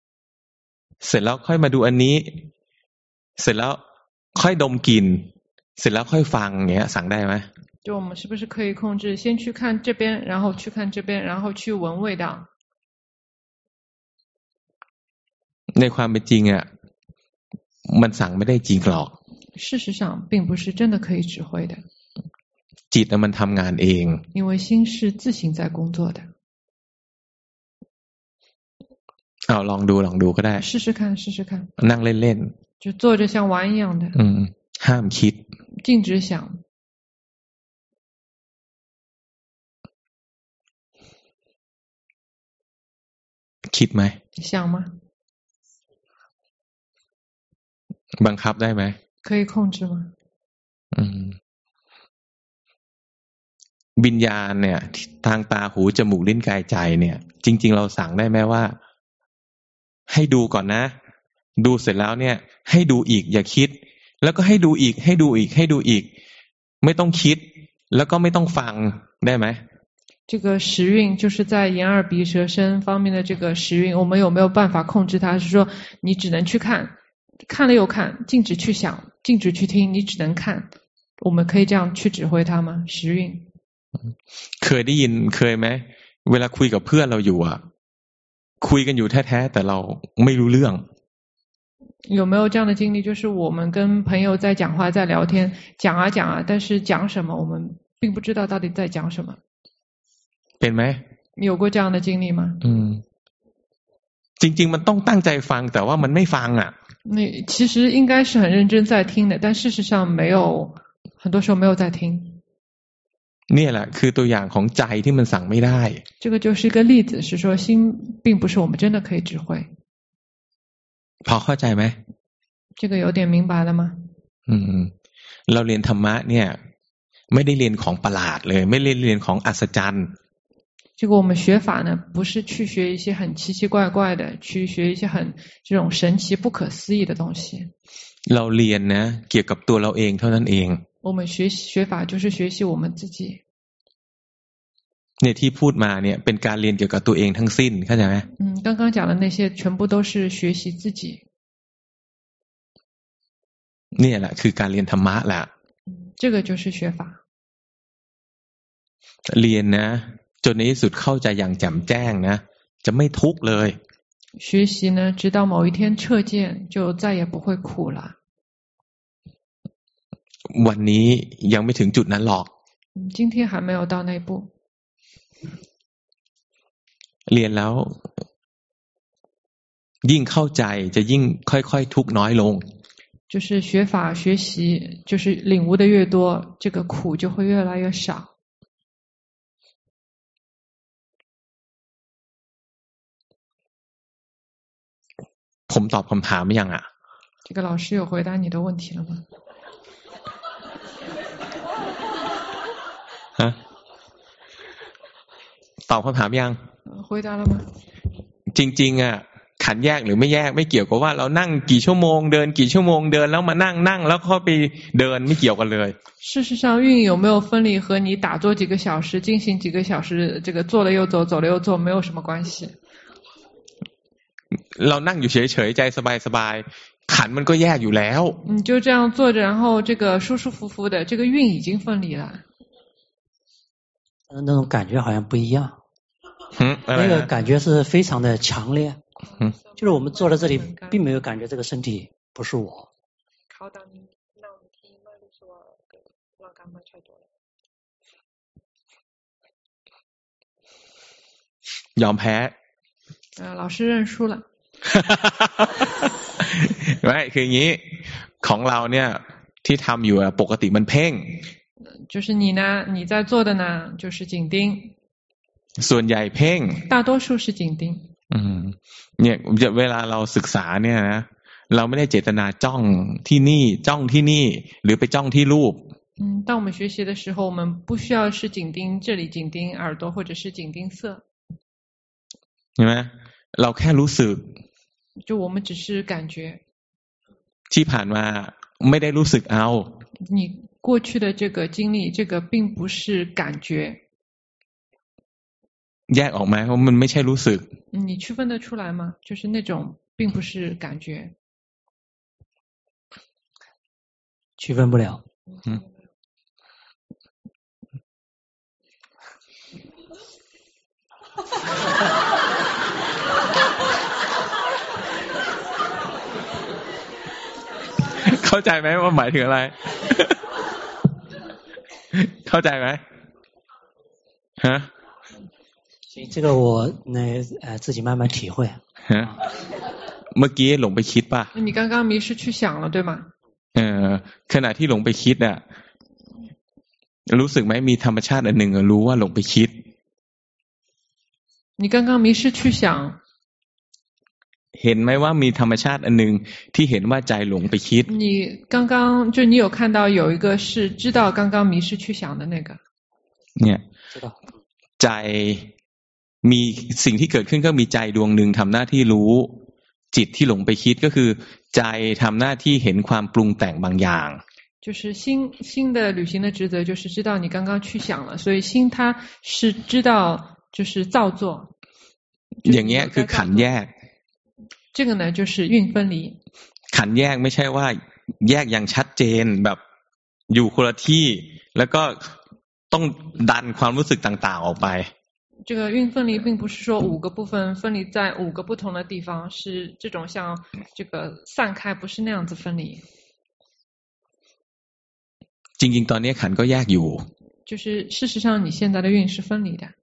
A: เสร็จแล้วค่อยมาดูอันนี้เสร็จแล้วค่อยดมกลิ่นเสร็จแล้วค่อยฟังเงี้ยสั่งได้ไหม
B: 就我们是不是可以控制先去看这边然后去看这边然后去闻味道
A: ในความเป็นจริงอ่ะมันสั่งไม่ได้จริงหรอก
B: 事实上并不是真的可以指挥的
A: จิตมันทำงานเอง
B: 因为心是自行在工作的
A: เอาลองดูก็ได้
B: 试试看
A: นั่งเล่น
B: ๆ就坐着像玩一样的
A: ห้ามคิด
B: 禁止想
A: คิดไหม
B: 想吗
A: บังคับได้ไหม
B: 可以控制吗
A: วิญญาณเนี่ยทางตาหูจมูกลิ้นกายใจเนี่ยจริงๆเราสั่งได้ไหมว่าให้ดูก่อนนะดูเสร็จแล้วเนี่ยให้ดูอีกอย่าคิดแล้วก็ให้ดูอีกไม่ต้องคิดแล้วก็ไม่ต้องฟังได้ไหม
B: 这个时运就是在眼耳鼻舌身方面的这个时运我们有没有办法控制它是说你只能去看了又看禁止去想禁止去听你只能看我们可以这样去指挥它吗时运
A: เคยได้ยินเคยไหมเวลาคุยกับเพื่อนเราอยู่อ่ะคุยกันอยู่แท้ๆแต่เราไม่รู้เรื่อง
B: 有没有这样的经历就是我们跟朋友在讲话在聊天讲啊但是讲什么我们并不知道到底在讲什么
A: เป็นไหม
B: 有过这样的经历吗
A: จริงๆมันต้องตั้งใจฟังแต่ว่ามันไม่ฟังอ่ะ
B: 那其实应该是很认真在听的但事实上没有很多时候没有在听
A: เนี่ยแหละคือตัวอย่างของใจที่มันสั่งไม่ได้
B: 这个就是一个例子是说心并不是我们真的可以指挥
A: พอเข้าใจไหม
B: 这个有点明白了吗
A: เราเรียนธรรมะเนี่ยไม่ได้เรียนของประหลาดเลยไม่ได้เรียนของอัศจรรย์
B: 这个我们学法呢不是去学一些很奇奇怪怪的去学一些很这种神奇不可思议的东西
A: เราเรียนนะเกี่ยวกับตัวเราเองเท่านั้นเอง
B: 我们学法就是学习我们自己
A: เนี่ยที่พูดมาเนี่ยเป็นการเรียนเกี่ยวกับตัวเองทั้งสิ้นเข้าใจไหม
B: 刚刚讲的那些全部都是学习自己
A: เนี่ยแหละคือการเรียนธรรมะแหละ
B: 这个就是学法
A: เรียนนะจนในที่สุดเข้าใจอย่างแจ่มแจ้งนะจะไม่ทุกข์เลย
B: 学习呢直到某一天彻见就再也不会苦了
A: วันนี้ยังไม่ถึงจุดนั้นหรอก
B: 今天还没有到那一步
A: เรียนแล้วยิ่งเข้าใจจะยิ่งค่อยๆทุกข์น้อยลง
B: 就是学法学习就是领悟的越多这个苦就会越来越少
A: ผมตอบคำถามยังอ่ะ
B: 这个老师有回答你的问题了吗
A: ฮะตอบคำถามยัง
B: 回答了吗
A: จริงๆอ่ะขันแยกหรือไม่แยกไม่เกี่ยวกับว่าเรานั่งกี่ชั่วโมงเดินกี่ชั่วโมงเดินแล้วมานั่งแล้วก็ไปเดินไม่เกี่ยวกันเลย
B: 事实上运有没有分离和你打坐几个小时进行几个小时这个坐了又走走了又坐没有什么关系
A: เรานั่งอยู่เฉยๆใจสบายๆขันมันก็แยกอยู่แล้ว
B: 你就这样坐着然后这个舒舒服服的这个运已经分离了
C: 那种感觉好像不一样那个感觉是非常的强烈就是我们坐在这里并没有感觉这个身体不是我
A: ยอมแพ้
B: 老师认输了
A: ไม่คืออย่างนี้ของเราเนี่ยที่ทำอยู่ปกติมันเพ่ง
B: 就是你呢你在做的呢就是紧盯
A: ส่วนใหญ่เพ่ง
B: 大多数是紧盯
A: เนี่ยเวลาเราศึกษาเนี่ยนะเราไม่ได้เจตนาจ้องที่นี่จ้องที่นี่หรือไปจ้องที่รูป
B: 当我们学习的时候我们不需要是紧盯这里紧盯耳朵或者是紧盯色
A: ใช่ไหมเราแค่รู้สึก
B: 就我们只是感觉
A: ที่ผ่านมาไม่ได้รู้สึกเอา
B: 你过去的这个经历这个并不是感觉
A: แยกออกไหมว่ามันไม่ใช่รู้สึก
B: 你区分得出来吗就是那种并不是感觉
C: 区分不了
A: เข้าใจไหมว่าหมายถึงอะไร เข้าใจไหมฮะ
C: 行，这个我自己慢慢体会。
A: เมื่อกี้หลงไปคิดป่ะ
B: 你刚刚迷失去想了，对吗？
A: ขณะที่หลงไปคิดอ่ะรู้สึกไหมมีธรรมชาติอันหนึ่งรู้ว่าหลงไปคิด
B: 你刚刚迷失去想
A: เห็นไหมว่ามีธรรมชาติอันหนึ่งที่เห็นว่าใจหลงไปคิด
B: 你刚刚就你有看到有一个是知道刚刚迷失去想的那个
A: เนี่ยใจมีสิ่งที่เกิดขึ้นก็มีใจดวงหนึ่งทำหน้าที่รู้จิตที่หลงไปคิดก็คือใจทำหน้าที่เห็นความปรุงแต่งบางอย่าง
B: 就是心的履行的职责就是知道你刚刚去想了所以心它是知道就是造作
A: อย่างเงี้ยคือขันธ์แยก
B: 这个呢就是运分离
A: ขันธ์แยกไม่ใช่ว่าแยกอย่างชัดเจนแบบอยู่คนละที่แล้วก็ต้องดันความรู้สึกต่างๆออกไป
B: 这个运分离并不是说5个部分分离在5个不同的地方是这种像这个散开不是那样子分离
A: จริงๆตอนนี้ขันธ์ก็แยกอยู่
B: 就是事实上你现在的运是分离的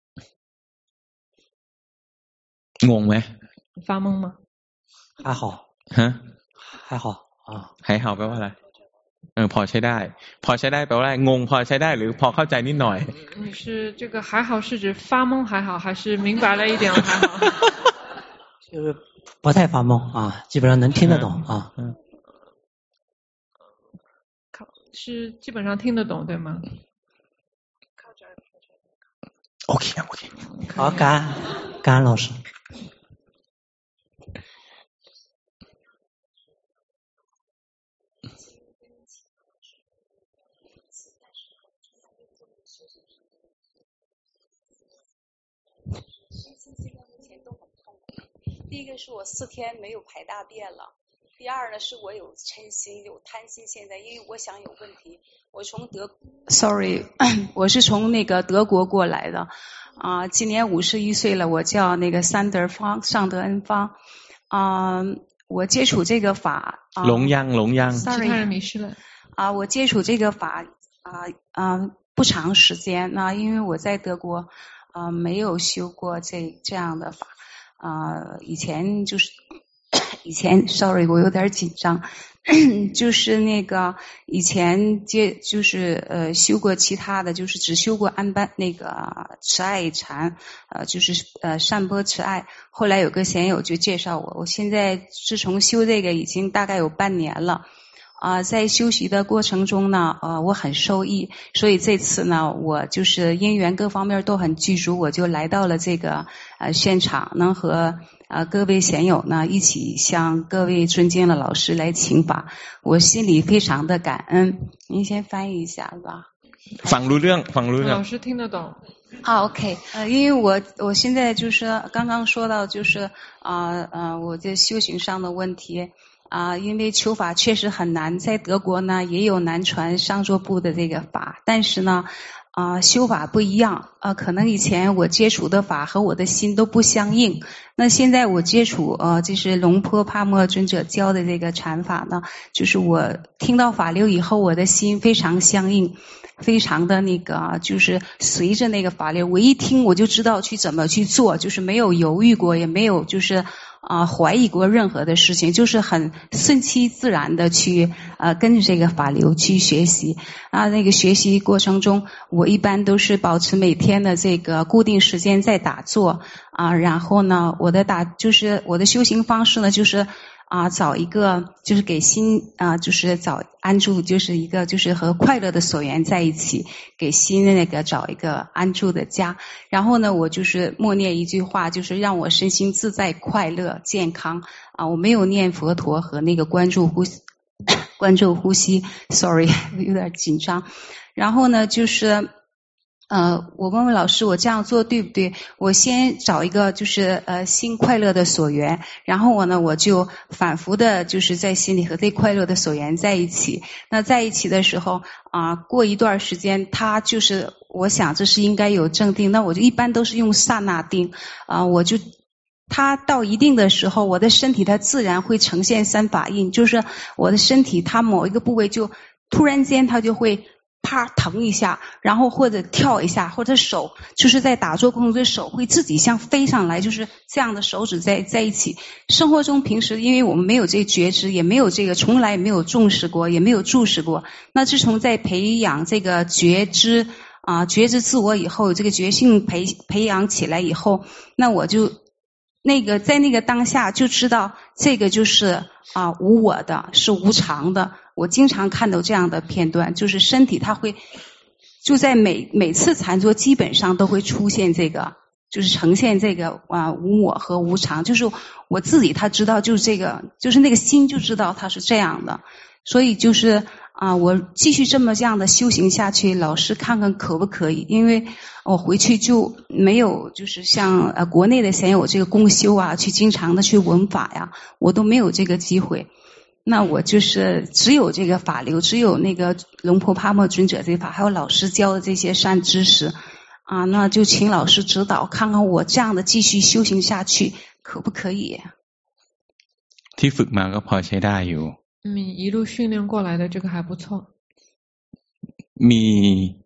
A: งงไหม
B: 发懵吗
C: 还好
A: ฮะ
C: 还好啊
A: 还好แปลว่าอะไรพอใช้ได้พอใช้ได้แปลว่าอะไรงงพอใช้ได้หรือพอเข้าใจนิดหน่อย
B: 你是这个还好是指发懵还好还是明白了一点还好
C: 就是不太发懵啊基本上能听得懂啊
B: 是基本上听得懂对吗
A: OK
C: 好感恩老师
D: 第一个是我4天没有排大便了，第二呢是我有嗔心有贪心，现在因为我想有问题，我是从那个德国过来的今年51岁了，我叫那个上德恩芳我接触这个法
A: 龙央
B: 其他人迷失了
D: 我接触这个法不长时间因为我在德国没有修过这样的法以前我有点紧张就是那个以前就是修过其他的就是只修过安般那个慈爱禅就是善波慈爱后来有个贤友就介绍我现在自从修这个已经大概有半年了在修习的过程中呢我很受益所以这次呢我就是因缘各方面都很具足我就来到了这个现场能和各位贤友呢一起向各位尊敬的老师来请法我心里非常的感恩您先翻译一下吧
A: ฟังรู้เรื่อง
B: 老师听得懂
D: OK 因为我现在就是刚刚说到就是我在修行上的问题因为求法确实很难在德国呢也有南传上座部的这个法但是呢修法不一样可能以前我接触的法和我的心都不相应那现在我接触就是龙坡帕默尊者教的这个禅法呢就是我听到法流以后我的心非常相应非常的那个就是随着那个法流我一听我就知道去怎么去做就是没有犹豫过也没有就是怀疑过任何的事情就是很顺其自然的去跟着这个法流去学习那个学习过程中我一般都是保持每天的这个固定时间在打坐然后呢我的修行方式呢就是找一个就是给心就是找安住就是一个就是和快乐的所缘在一起给心那个找一个安住的家然后呢我就是默念一句话就是让我身心自在快乐健康我没有念佛陀和那个关注呼吸 sorry 有点紧张然后呢就是我问问老师，我这样做对不对？我先找一个就是心快乐的所缘，然后我就反复的就是在心里和这快乐的所缘在一起。那在一起的时候过一段时间，他就是我想这是应该有正定，那我就一般都是用刹那定他到一定的时候，我的身体它自然会呈现三法印，就是我的身体它某一个部位就突然间它就会啪疼一下，然后或者跳一下，或者手就是在打坐过程中手会自己像飞上来，就是这样的手指在一起。生活中平时因为我们没有这个觉知，也没有这个从来也没有重视过，也没有注视过。那自从在培养这个觉知觉知自我以后，这个觉性培养起来以后，那我就在那个当下就知道这个就是无我的，是无常的。我经常看到这样的片段，就是身体它会就在每次禅坐基本上都会出现这个，就是呈现这个无我和无常，就是我自己他知道就是这个，就是那个心就知道它是这样的。所以就是我继续这样的修行下去，老师看看可不可以？因为我回去就没有就是像国内的先有这个共修去经常的去闻法呀，我都没有这个机会。那我就是只有这个法流，只有那个龙婆帕默尊者这法，还有老师教的这些善知识那就请老师指导，看看我这样的继续修行下去可不可以？
A: ที่ฝึกมาก็พอใช้ได้อยู่
B: 一路训练过来的这个还不错。
A: มี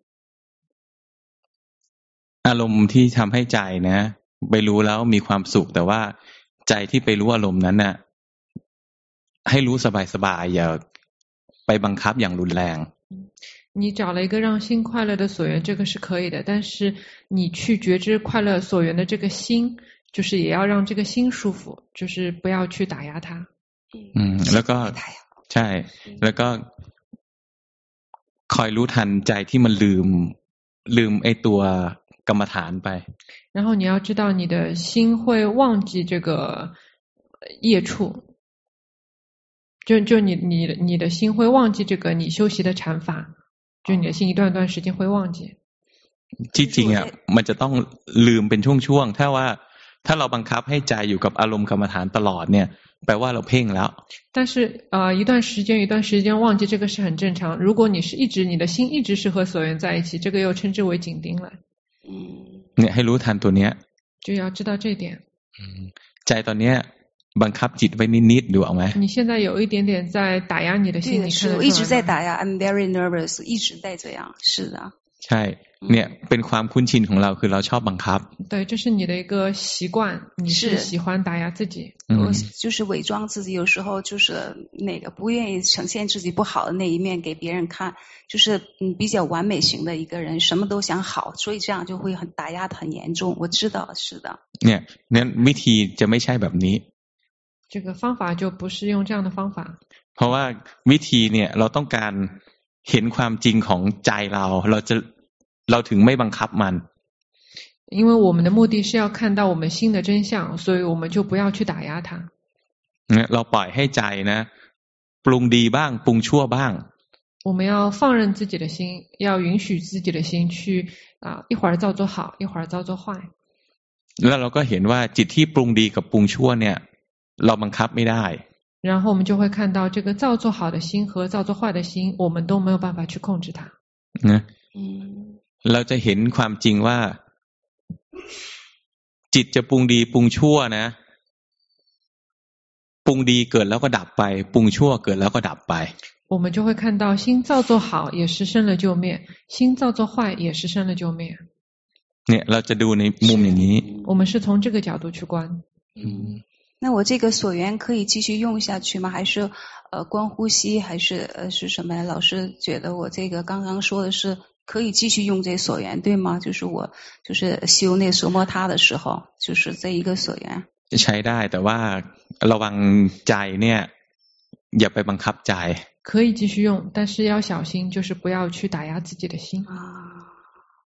A: อารมณ์ที่ทำให้ใจนะไปรู้แล้วมีความสุขแต่ว่าใจที่ไปรู้อารมณ์นั้นน่ะให้รู้สบายๆอย่าไปบังคับอย่างรุนแรง
B: 你找了一个让心快乐的所缘，这个是可以的，但是你去觉知快乐所缘的这个心，就是也要让这个心舒服，就是不要去打压它。
A: แล้วก็ใช่แล้วก็คอยรู้ทันใจที่มันลืมไอ้ตัวกรรมฐานไป
B: 然后你要知道你的心会忘记这个业处，就你的心会忘记这个你修习的禅法，就你的心一段段时间会忘记。
A: ที่จริงมันจะต้องลืมเป็นช่วงๆถ้าเราบังคับให้ใจอยู่กับอารมณ์กรรมฐานตลอดเนี่ยแปลว่าเราเพ่งแล้ว
B: 但是一段时间忘记这个是很正常，如果你的心一直是和所缘在一起，这个又称之为紧盯了。
A: เนี่ยให้รู้ทันตัวเนี้ย
B: 就要知道这一点。
A: ใจตอนเนี้ยบังคับจิตไว้นิดๆดูเอาไหม
B: 你现在有一点点在打压你的心，你看得出来吗？
D: 我一直在打压 I'm very nervous， 一直在这样，是的。
A: ใช่เนี่ยเป็นความคุ้นชินของเราคือเราชอบบังคับ
B: 对，这是你的一个习惯，你是喜欢打压自己。
D: 我就是伪装自己，有时候就是不愿意呈现自己不好的那一面给别人看，就是比较完美型的一个人，什么都想好，所以这样就会打压得很严重。我知道，是的。
A: เนี่ยนั้นวิธีจะไม่ใช่แบบนี้
B: 这个方法就不是用这样的方法。
A: เพราะว่าวิธีเนี่ยเราต้องการเห็นความจริงของใจเราถึงไม่บังคับมัน
B: 因为我们的目的是要看到我们心的真相，所以我们就不要去打压它。
A: เราปล่อยให้ใจนะปรุงดีบ้างปรุงชั่วบ้าง
B: 我们要放任自己的心，要允许自己的心去一会儿造作好，一会儿造作坏。
A: แล้วเราก็เห็นว่าจิตที่ปรุงดีกับปรุงชั่วเนี่ยเราบังคับไม่ได้
B: 然后我们就会看到这个造作好的心和造作坏的心，我们都没有办法去控制它。
A: เราจะเห็นความจริงว่าจิตจะปรุงดีปรุงชั่วนะปรุงดีเกิดแล้วก็ดับไปปรุงชั่วเกิดแล้วก็ดับไป
B: 我们就会看到心造作好也是生了就灭，心造作坏也是生了就灭。
A: เนี่ยเราจะดูในมุมอย่างนี้
B: 我们是从这个角度去观。
D: 那我这个所缘可以继续用下去吗？还是观呼吸，还是是什么呀？老师觉得我这个刚刚说的是可以继续用这所缘，对吗？就是我修那奢摩他的时候，就是这一个所缘。
A: ใช้ได้แต่ว่าระวังใจเนี่ยอย่าไปบังคับใจ
B: 可以继续用，但是要小心，就是不要去打压自己的心。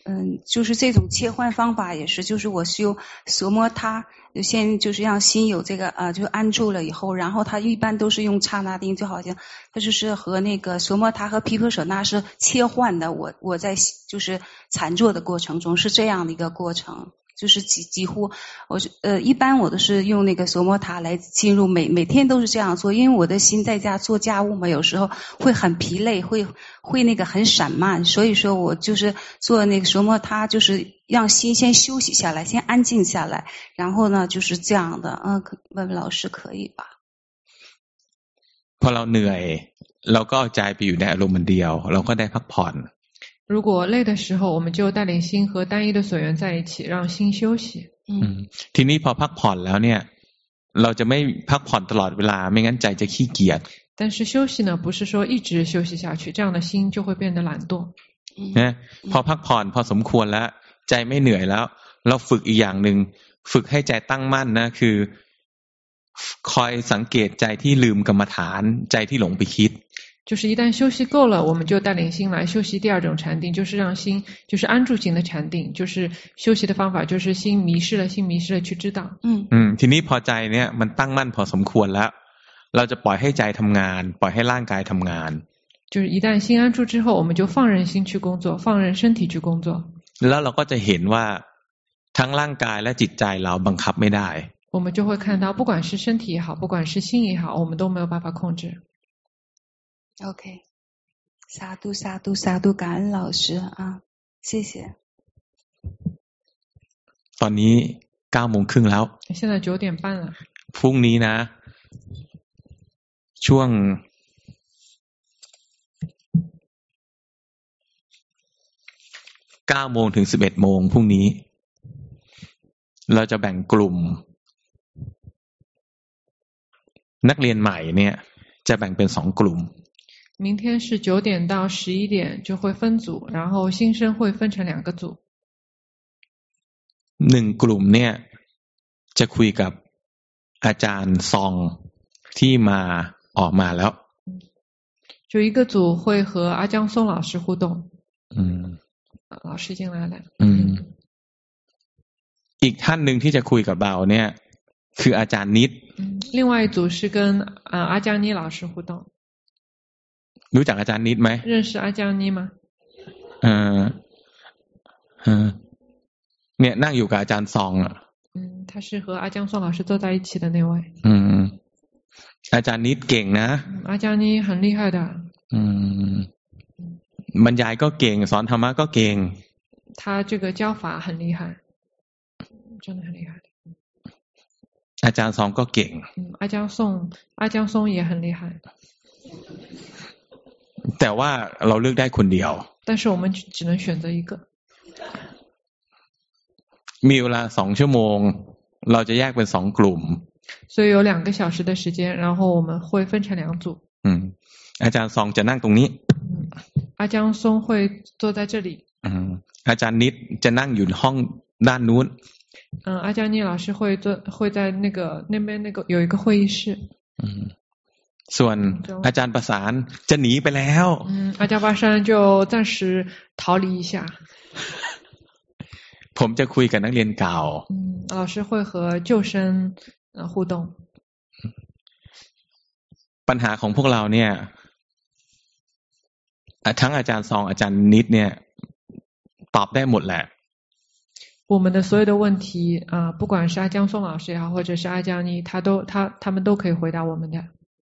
D: 就是这种切换方法也是，就是我修索摩他，先就是让心有这个就安住了以后，然后他一般都是用刹那定，就好像他就是和那个索摩他和毗婆舍那是切换的。我在就是禅坐的过程中是这样的一个过程。就是几乎一般我都是用那个索摩他来进入，每天都是这样做，因为我的心在家做家务嘛，有时候会很疲累，会那个很散漫，所以说我就是做那个索摩他，就是让心先休息下来，先安静下来，然后呢就是这样的。问问老师可以吧？
A: พอเราเหนื่อยเราก็เอาใจไปอยู่ในอารมณ์มันเดียวเราก็ได้พักผ่อน
B: 如果累的时候，我们就带领心和单一的所缘在一起，让心休息。
A: ทีนี้พอพักผ่อนแล้วเนี่ยเราจะไม่พักผ่อนตลอดเวลาไม่งั้นใจจะขี้เกียจ
B: 但是休息呢，不是说一直休息下去，这样的心就会变得懒惰。
A: นะพอพักผ่อนพอสมควรแล้วใจไม่เหนื่อยแล้วเราฝึกอีกอย่างหนึ่งฝึกให้ใจตั้งมั่นนะคือคอยสังเกตใจที่ลืมกรรมฐานใจที่หลงไปคิด
B: 就是一旦休息够了，我们就带领心来休息第二种禅定，就是让心就是安住型的禅定，就是休息的方法就是心迷失了去知道。
A: ทีนี้พอใจเนี่ยมันตั้งมั่นพอสมควรแล้วเราจะปล่อยให้ใจทำงานปล่อยให้ร่างกายทำงาน
B: 就是一旦心安住之后，我们就放任心去工作，放任身体去工作。
A: แล้วเราก็จะเห็นว่าทั้งร่างกายและจิตใจเราบังคับไม่ได้
B: 我们就会看到不管是身体也好，不管是心也好，我们都没有办法控制。
D: OK， 沙度沙度沙度，感恩老师啊，谢谢。
A: ตอนนี้9:30แล้ว
B: 现在9:30了。
A: พรุ่งนี้นะช่วง9:00 ถึง 11:00 พรุ่งนี้เราจะแบ่งกลุ่มนักเรียนใหม่เนี่ยจะแบ่งเป็น2กลุ่ม
B: 明天是9点到11点就会分组，然后新生会分成2个组。
A: 1กลุ่มเนี่ยจะคุยกับอาจารย์ซองที่มาออกมาแล้ว
B: 就一个组会和阿江松老师互动。老师已经来了。
A: อีกท่านหนึ่งที่จะคุยกับเราเนี่ยคืออาจารย์นิด
B: 另外一组是跟阿江妮老师互动。
A: รู้จักอาจารย์นิดไหม
B: 认识阿江妮吗？
A: เนี่ยนั่งอยู่กับอาจารย์ซองอ่ะ
B: 他是和阿江松老师坐在一起的那位。
A: อาจารย์นิดเก่งนะ
B: 阿江妮很厉害的。
A: บรรยายก็เก่งสอนธรรมะก็เก่ง
B: 他这个教法很厉害，真的很厉害的。
A: อาจารย์ซองก็เก่ง
B: 阿江松也很厉害。
A: แต่ว่าเราเลือกได้คนเดียว
B: 但是我们只能选择一个。
A: มีเวลา2ชั่วโมงเราจะแยกเป็น2กลุ่ม
B: 所以有2个小时的时间，然后我们会分成2组。
A: อาจารย์ซองจะนั่งตรงนี้
B: 阿江松会坐在这里。
A: อาจารย์นิดจะนั่งอยู่ห้องด้านนู้น
B: 阿江妮老师会在那边有一个会议室。
A: ส่วนอาจารย์ประสานจะหนีไปแล้ว
B: 阿江巴山就暂时逃离一下。
A: ผมจะคุยกับนักเรียนเก่า
B: 老师会和旧生互动。
A: ปัญหาของพวกเราเนี่ยทั้งอาจารย์ซองอาจารย์นิดเนี่ยตอบได้หมดแหละ
B: 我们的所有的问题不管是阿江松老师也好，或者是阿江妮，他们都可以回答我们的。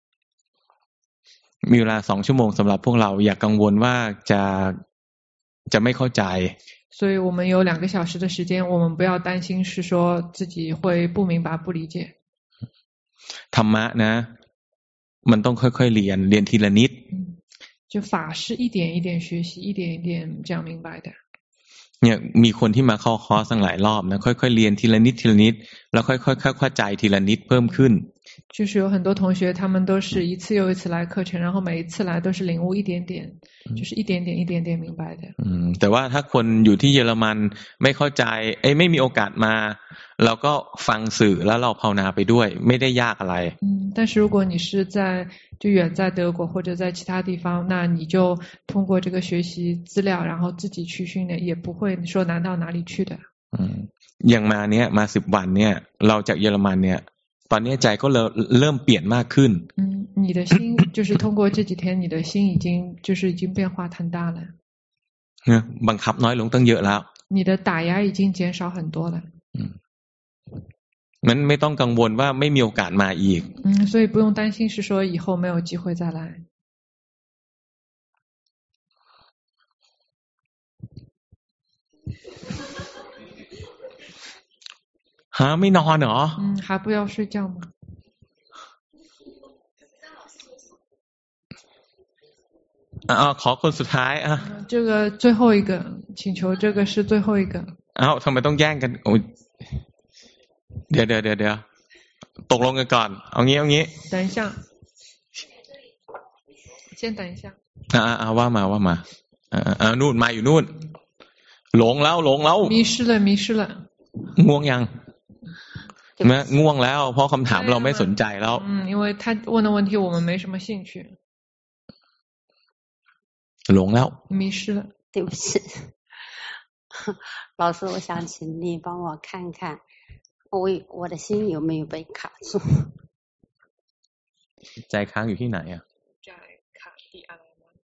A: มีเวลา2ชั่วโมงสำหรับพวกเราอย่ากังวลว่าจะไม่เข้าใจ
B: 所以我们有2个小时的时间，我们不要担心是说自己会不明白不理解。
A: ธรรมะนะมันต้องค่อยๆเรียนทีละนิด
B: 就法是一点一点学习，一点一点这样明白的。
A: เนี่ยมีคนที่มาเข้าคอร์สตั้งหลายรอบนะค่อยๆเรียนทีละนิดแล้วค่อยๆเข้าใจทีละนิดเพิ่มขึ้น
B: 就是有很多同学，他们都是一次又一次来课程，然后每一次来都是领悟一点点，就是一点点一点点明白的。
A: แต่ว่าถ้าคนอยู่ที่เยอรมันไม่เข้าใจไม่มีโอกาสมาเราก็ฟังสื่อแล้วเราภาวนาไปด้วยไม่ได้ยากอะไร
B: 但是如果你是就远在德国或者在其他地方，那你就通过这个学习资料，然后自己去训练，也不会说难到哪里去的。
A: อย่างมา10 วันเนี่ยเราจากเยอรมันเนี่ยตอนนี้ใจก็เริ่มเปลี่ยนมากขึ้น
B: 你的心就是通过这几天，你的心已经变化很大了。
A: บังคับน้อยลงตั้งเยอะแล้ว
B: 你的打压已经减少很多了。
A: งั้นไม่ต้องกังวลว่าไม่มีโอกาสมาอีก
B: 所以不用担心是说以后没有机会再来。
A: ไม่นอนเหรอ
B: 还不要睡觉吗？
A: ขอคนสุดท้าย
B: 这个最后一个请求，这个是最后一个。
A: ทำไมต้องแย่งกันเดี๋ยวตกลงกันก่อนเอางี้
B: 等一下先等一下
A: ว่ามานู่นมาอยู่นู่นหลงแล้ว
B: 迷失了
A: ง่วงยังง่วงแล้วเพราะคำถามเราไม่สนใจแล้ว
B: 因为他问的问题我们没什么兴趣
A: หลงแล้ว
B: 迷失了
E: 对不起老师我想请你帮我看看我的心有没有被卡住
A: ใจค้างอยู่ที่ไหน
B: ใจ卡地อะไร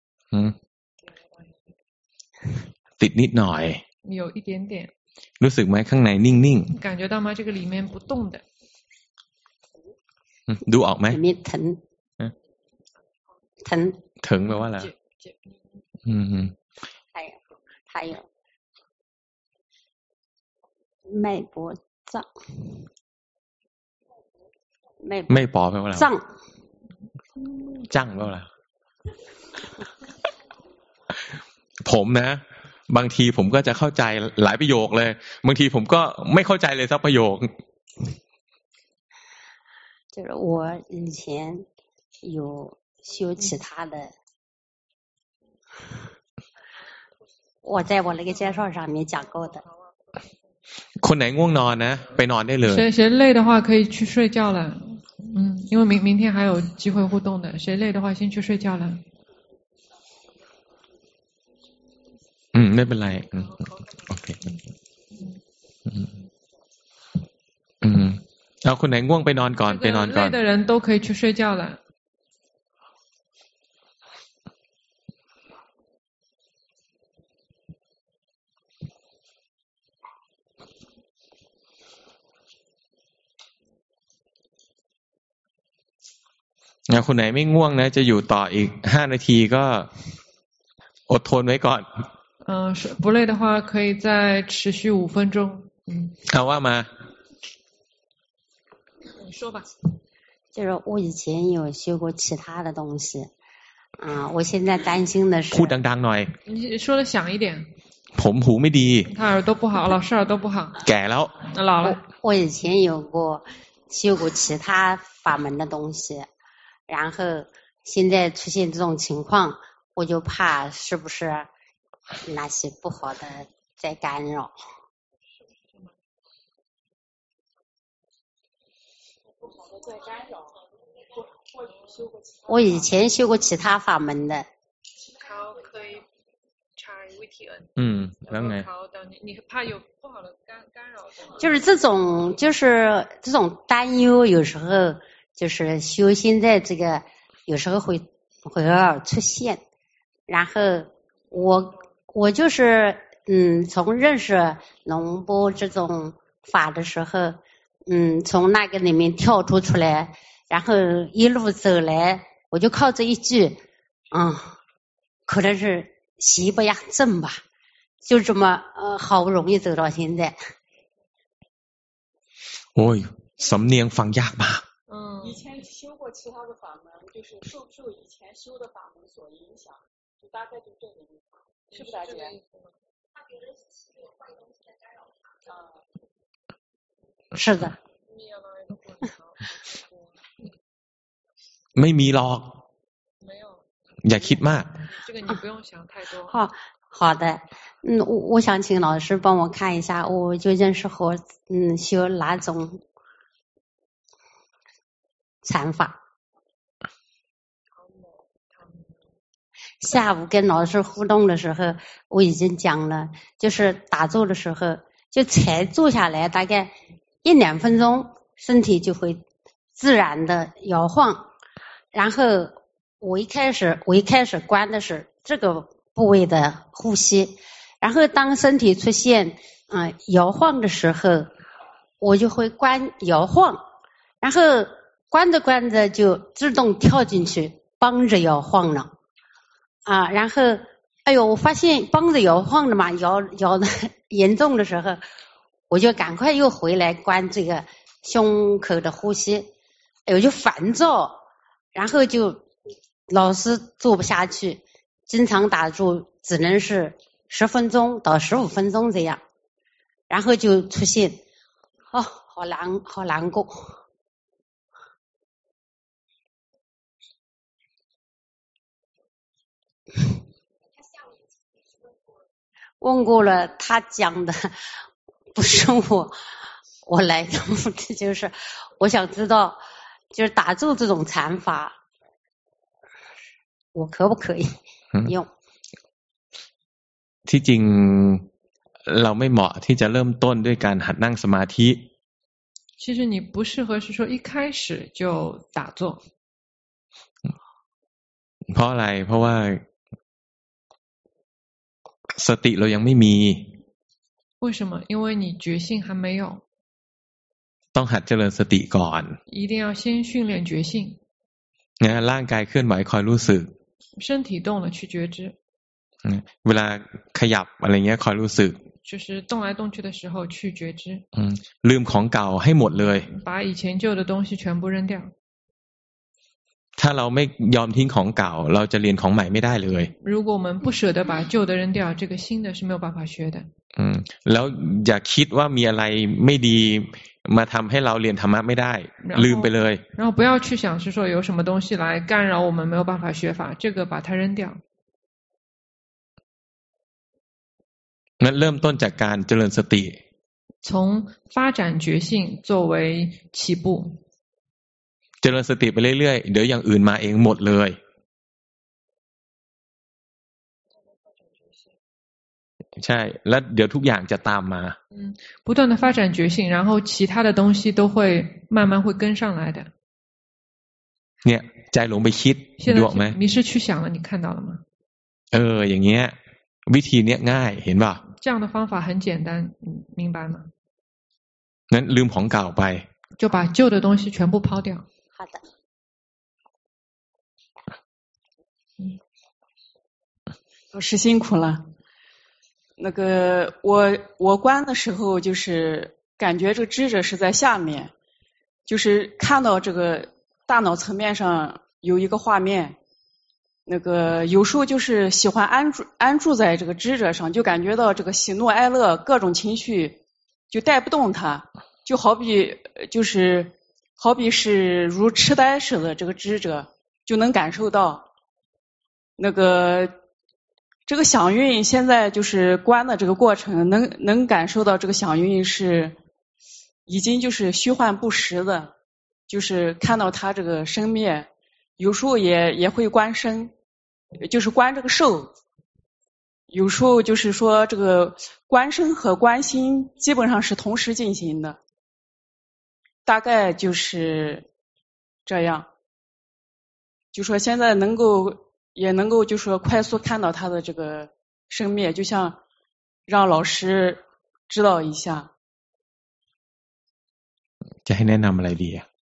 A: ติดนิดหน่อย
B: 有一点点
A: รู้สึกไหมข้างในนิ่ง
B: ๆ感觉到吗这个里面不动的
A: ดูออกไหม
E: มีถึง
A: แปลว่าอะไร
E: 还有脉搏胀
A: ไม่ปอแปลว่าอะไรจังแปลว่าอะไรผมนะบางทีผมก็จะเข้าใจหลายประโยคเลยบางทีผมก็ไม่เข้าใจเลยสักประโยค
E: 就是我以前有修其他的我在我那个介绍上面讲过的
A: คนไหนง่วงนอนนะไปนอนได้เลย
B: 谁累的话可以去睡觉了因为明天还有机会互动的谁累的话先去睡觉了
A: ไม่เป็นไรโอเคเอาคนไหนง่วงไปนอนก่อนไปนอนก่อน
B: 累的人都可以去睡觉了
A: คนไหนไม่ง่วงนะจะอยู่ต่ออีก5 นาทีก็อดทนไว้ก่อน
B: 不累的话可以再持续5分钟
A: เอาว่ามา
B: 你说吧
E: 就是我以前有学过其他的东西我现在担心的是
A: พูดดังๆหน่อย
B: 你说的响一点
A: ผมหูไม่ดี
B: 他耳朵不好老师耳朵不好
A: แก่แล้ว
B: 老了
E: 我以前修过其他法门的东西然后现在出现这种情况我就怕是不是那些不好的在干扰我以前修过其他法门的
B: เขาเคยใช้วิธีอื่
A: นแล้วไง
B: 你怕有不好的干扰
E: 就是这种担忧有时候就是修现在这个有时候会偶尔出现然后我就是从认识龙波这种法的时候从那个里面跳出来然后一路走来我就靠这一句可能是习不养正吧就这么好不容易走到现在
A: โอ้ยสำเนียงฟังยากมาก
F: 以前修过其他的法门就是受以前修的法门所影响就大概就这个意思是不是大姐
E: 是的
A: ไม่มีหรอก
B: 没有，
A: อย่าคิดมาก
B: 这个你不用想太多。
E: 好的，我想请老师帮我看一下，我究竟是修哪种禅法？下午跟老师互动的时候，我已经讲了，就是打坐的时候，就才坐下来，大概1-2分钟，身体就会自然的摇晃。然后我一开始关的是这个部位的呼吸，然后当身体出现摇晃的时候，我就会关摇晃，然后关着关着就自动跳进去帮着摇晃了然后我发现帮着摇晃的嘛，摇的严重的时候，我就赶快又回来关这个胸口的呼吸，我就烦躁，然后就老是做不下去，经常打坐只能是10分钟到15分钟这样，然后就出现好难过。问过了，他讲的不是我来的目的，就是我想知道，就是打坐这种禅法，我可不可以用？
A: ที่จริงเราไม่เหมาะที่จะเริ่มต้นด้วยการหัดนั่งสมาธิ
B: 其实你不适合是说一开始就打坐。
A: เพราะอะไรเพราะว่าสติเรายังไม่มี
B: 为什么？因为你觉性还没有。
A: ต้องหัดเจริญสติก่อน
B: 一定要先训练觉性。
A: ร่างกายเคลื่อนไหวคอยรู้สึก
B: 身体动了去觉知。
A: เวลาขยับอะไรเงี้ยคอยรู้สึก
B: 就是动来动去的时候去觉知。
A: ลืมของเก่าให้หมดเลย
B: 把以前旧的东西全部扔掉。
A: ถ้าเราไม่ยอมทิ้งของเก่าเราจะเรียนของใหม่ไม่ได้เลย
B: 如果我们不舍得把旧的扔掉，这个新的是没有办法学的。
A: แล้วอย่าคิดว่ามีอะไรไม่ดีมาทำให้เราเรียนธรรมะไม่ได้ลืมไปเลย
B: 然后不要去想是说有什么东西来干扰我们没有办法学法，这个把它扔掉。
A: งั้นเริ่มต้นจากการเจริญสติ
B: 从发展觉性作为起步。
A: เจริญสติไปเรื่อยๆเดี๋ยวอย่างอื่นมาเองหมดเลยใช่แล้วเดี๋ยวทุกอย่างจะตามมา
B: 不断的发展觉性，然后其他的东西都会慢慢会跟上来的。
A: เนี่ยใจหลงไปคิดดูออกไหม
B: 迷失去想了，你看到了吗？
A: อย่างเงี้ยวิธีเนี้ยง่ายเห็นป่ะ
B: 这样的方法很简单，明白吗？
A: งั้นลืมของเก่าไป
B: 就把旧的东西全部抛掉。
E: 好的。
F: 老师辛苦了。那个我观的时候，就是感觉这个智者是在下面，就是看到这个大脑层面上有一个画面，那个有时候就是喜欢安住在这个智者上，就感觉到这个喜怒哀乐各种情绪就带不动它，就好比是如痴呆似的，这个智者就能感受到那个这个响韵。现在就是观的这个过程，能感受到这个响韵是已经就是虚幻不实的，就是看到它这个生灭，有时候也会观身，就是观这个受。有时候就是说这个观身和观心基本上是同时进行的，大概就是这样。就说现在也能够就说快速看到他的这个生灭，就像让老师知道一下。
A: จะให้แนะนำอะไรดีอ่ะ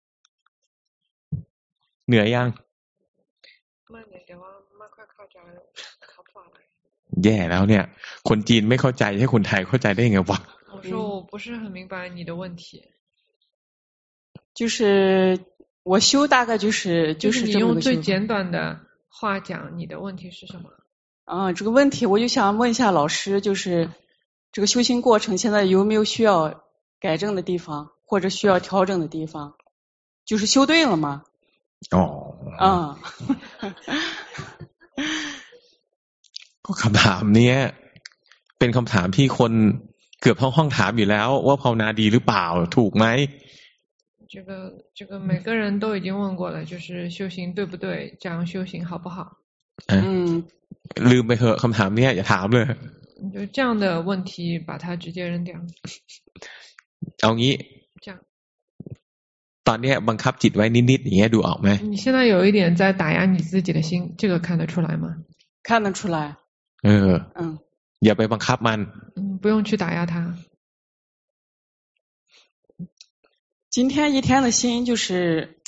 A: เหนื่อยยัง
B: ไม่เหนื่อยแต่ว่าไม่ค่อยเข้าใจเขาพูดอะไร
A: แย่แล้วเนี่ยคนจีนไม่เข้าใจให้คนไทยเข้าใจได้ยังไงวะ
B: 我说我不是很明白你的问题。
F: 就是我修大概就是
B: 你用最简短的话讲你的问题是什么？
F: 这个问题我就想问一下老师，就是这个修行过程现在有没有需要改正的地方，或者需要调整的地方？就是修对了吗？
A: คำถามเนี้ยเป็นคำถามที่คนเกือบทั้งห้องถามอยู่แล้วว่าภาวนาดีหรือเปล่าถูกไหม
B: 这个每个人都已经问过了，就是修行对不对，这样修行好不好？
A: ลืมไปเถอะคำถามเนี้ยอย่าถามเลย
B: 就这样的问题把它直接扔掉。
A: เอางี้ตอนเนี้ยบังคับจิตไว้นิดๆอย่างเงี้ยดูออกไหม
B: 你现在有一点在打压你自己的心，这个看得出来吗？
F: 看得出来。
A: อย่าไปบังคับมัน
B: 不用去打压它。
F: 今天一天的心就是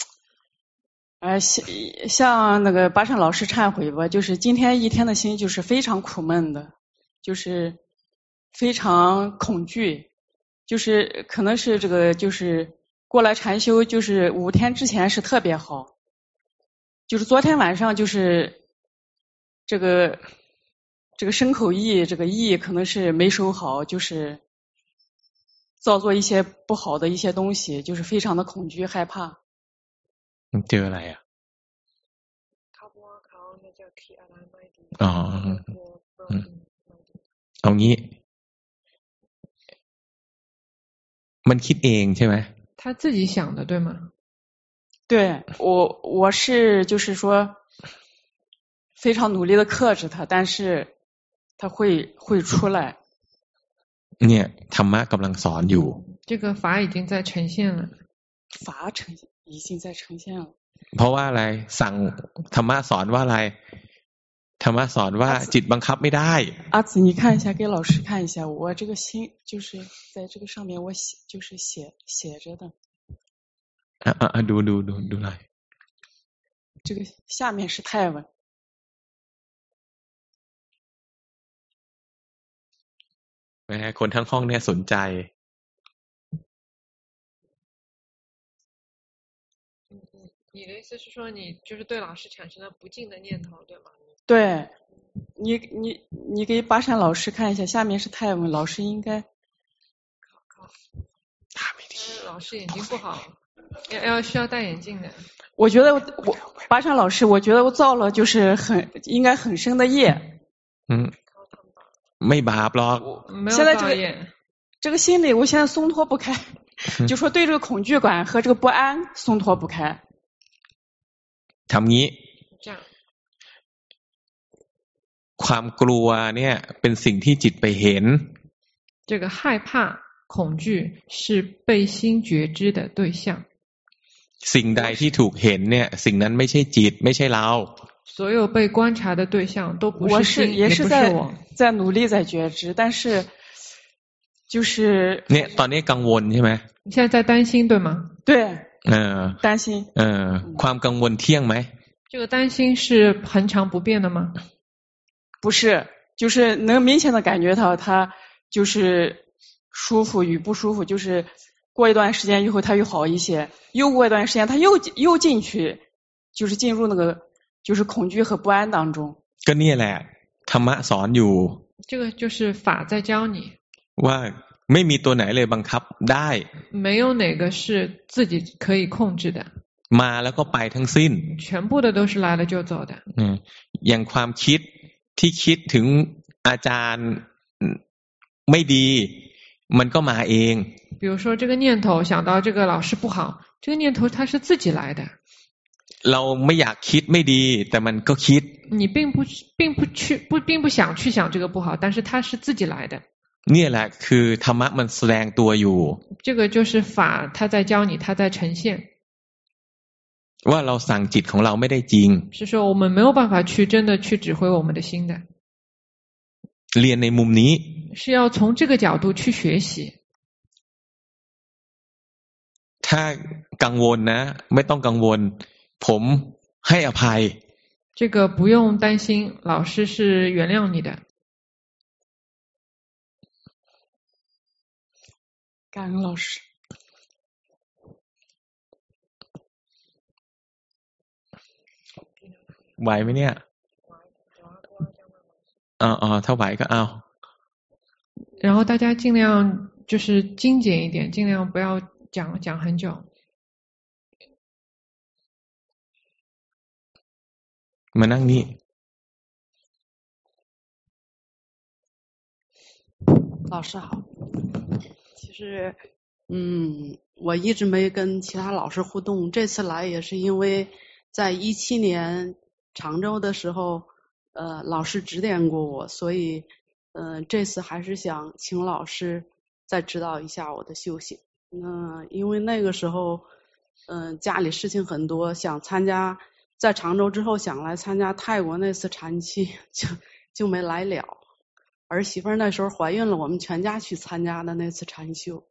F: 像那个巴善老师忏悔吧，就是今天一天的心就是非常苦闷的，就是非常恐惧，就是可能是这个就是过来禅修就是5天之前是特别好，就是昨天晚上就是这个身口意这个意可能是没守好，就是造作一些不好的一些东西，就是非常的恐惧害怕。
A: เจออะไรอ่ะเอางี้มันคิดเองใช่ไหม
B: 他自己想的对吗？
F: 对，我是就是说非常努力的克制它，但是它会出来。
A: เนี่ยธรรมะกำลังสอนอยู่
B: 这个法已经在呈现了。
F: 法已经在呈现了。
A: เพราะว่าอะไรสั่งธรรมะสอนว่าอะไรธรรมะสอนว่าจิตบังคับไม่ได้
F: 阿紫你看一下给老师看一下我这个心就是在这个上面我就是写着的
A: ดูหน่อย
F: 这个下面是泰文
A: คนทั้งห้องเนี่ยสนใจ
B: 你的意思是说你就是对老师产生了不敬的念头对吗？
F: 对，你给巴善老师看一下下面是泰文老师应该
B: 老师眼睛不好需要戴眼镜的。
F: 我觉得我巴善老师我觉得我造了就是应该很深的业
A: ไม่บาปหรอก
F: 现在这个心里我现在松脱不开就说对这个恐惧感和这个不安松脱不开
A: ทำงี้ความกลัวเนี่ยเป็นสิ่งที่จิตไปเห็น
B: 这个害怕恐惧是被心觉知的对象
A: สิ่งใดที่ถูกเห็นเนี่ยสิ่งนั้นไม่ใช่จิตไม่ใช่เรา
B: 所有被观察的对象都不是心
F: 也是在努力在觉知但是就是
A: เนี่ยตอนนี้กังวลใช่ไหม
B: 你现在在担心对吗
F: 对担心
A: ความกังวลเที่ยงไหม
B: 这个担心是恒常不变的吗？
F: 不是，就是能明显的感觉到它就是舒服与不舒服，就是过一段时间以后它又好一些，又过一段时间它又进去，就是进入那个就是恐惧和不安当中。
A: ก็นี่แหละธรรมะสอนอยู่
B: 这个就是法在教你
A: ว่าไม่มีตัวไหนเลยบังคับได้
B: 没有哪个是自己可以控制的
A: มาแล้วก็ไปทั้งสิ้น
B: 全部的都是来了就走的
A: อย่างความคิดที่คิดถึงอาจารย์ไม่ดีมันก็มาเอง
B: 比如说这个念头想到这个老师不好这个念头它是自己来的
A: เราไม่อยากคิดไม่ดีแต่มันก็คิด
B: 你并不想去想这个不好但是它是自己来的
A: เนี่ยแหละคือธรรมะมันแสดงตัวอยู่
B: 这个就是法它在教你它在呈现
A: ว่าเราสั่งจิตของเราไม่ได้จริง
B: 是说我们没有办法去真的去指挥我们的心的
A: เรียนในมุมนี้
B: 是要从这个角度去学习
A: ถ้ากังวลนะไม่ต้องกังวลผมให้อภัย
B: 这个不用担心老师是原谅你的
F: 感恩老师
A: ไหวไหมเนี่ยถ้าไหวก็เอา
B: 然后大家尽量就是精简一点尽量不要讲很久
A: มานั่งนี่
G: 老师好，其实我一直没跟其他老师互动，这次来也是因为在2017年常州的时候，老师指点过我，所以这次还是想请老师再指导一下我的修行。因为那个时候家里事情很多，想参加在常州之后想来参加泰国那次禅期，就没来了。儿媳妇那时候怀孕了，我们全家去参加的那次禅修。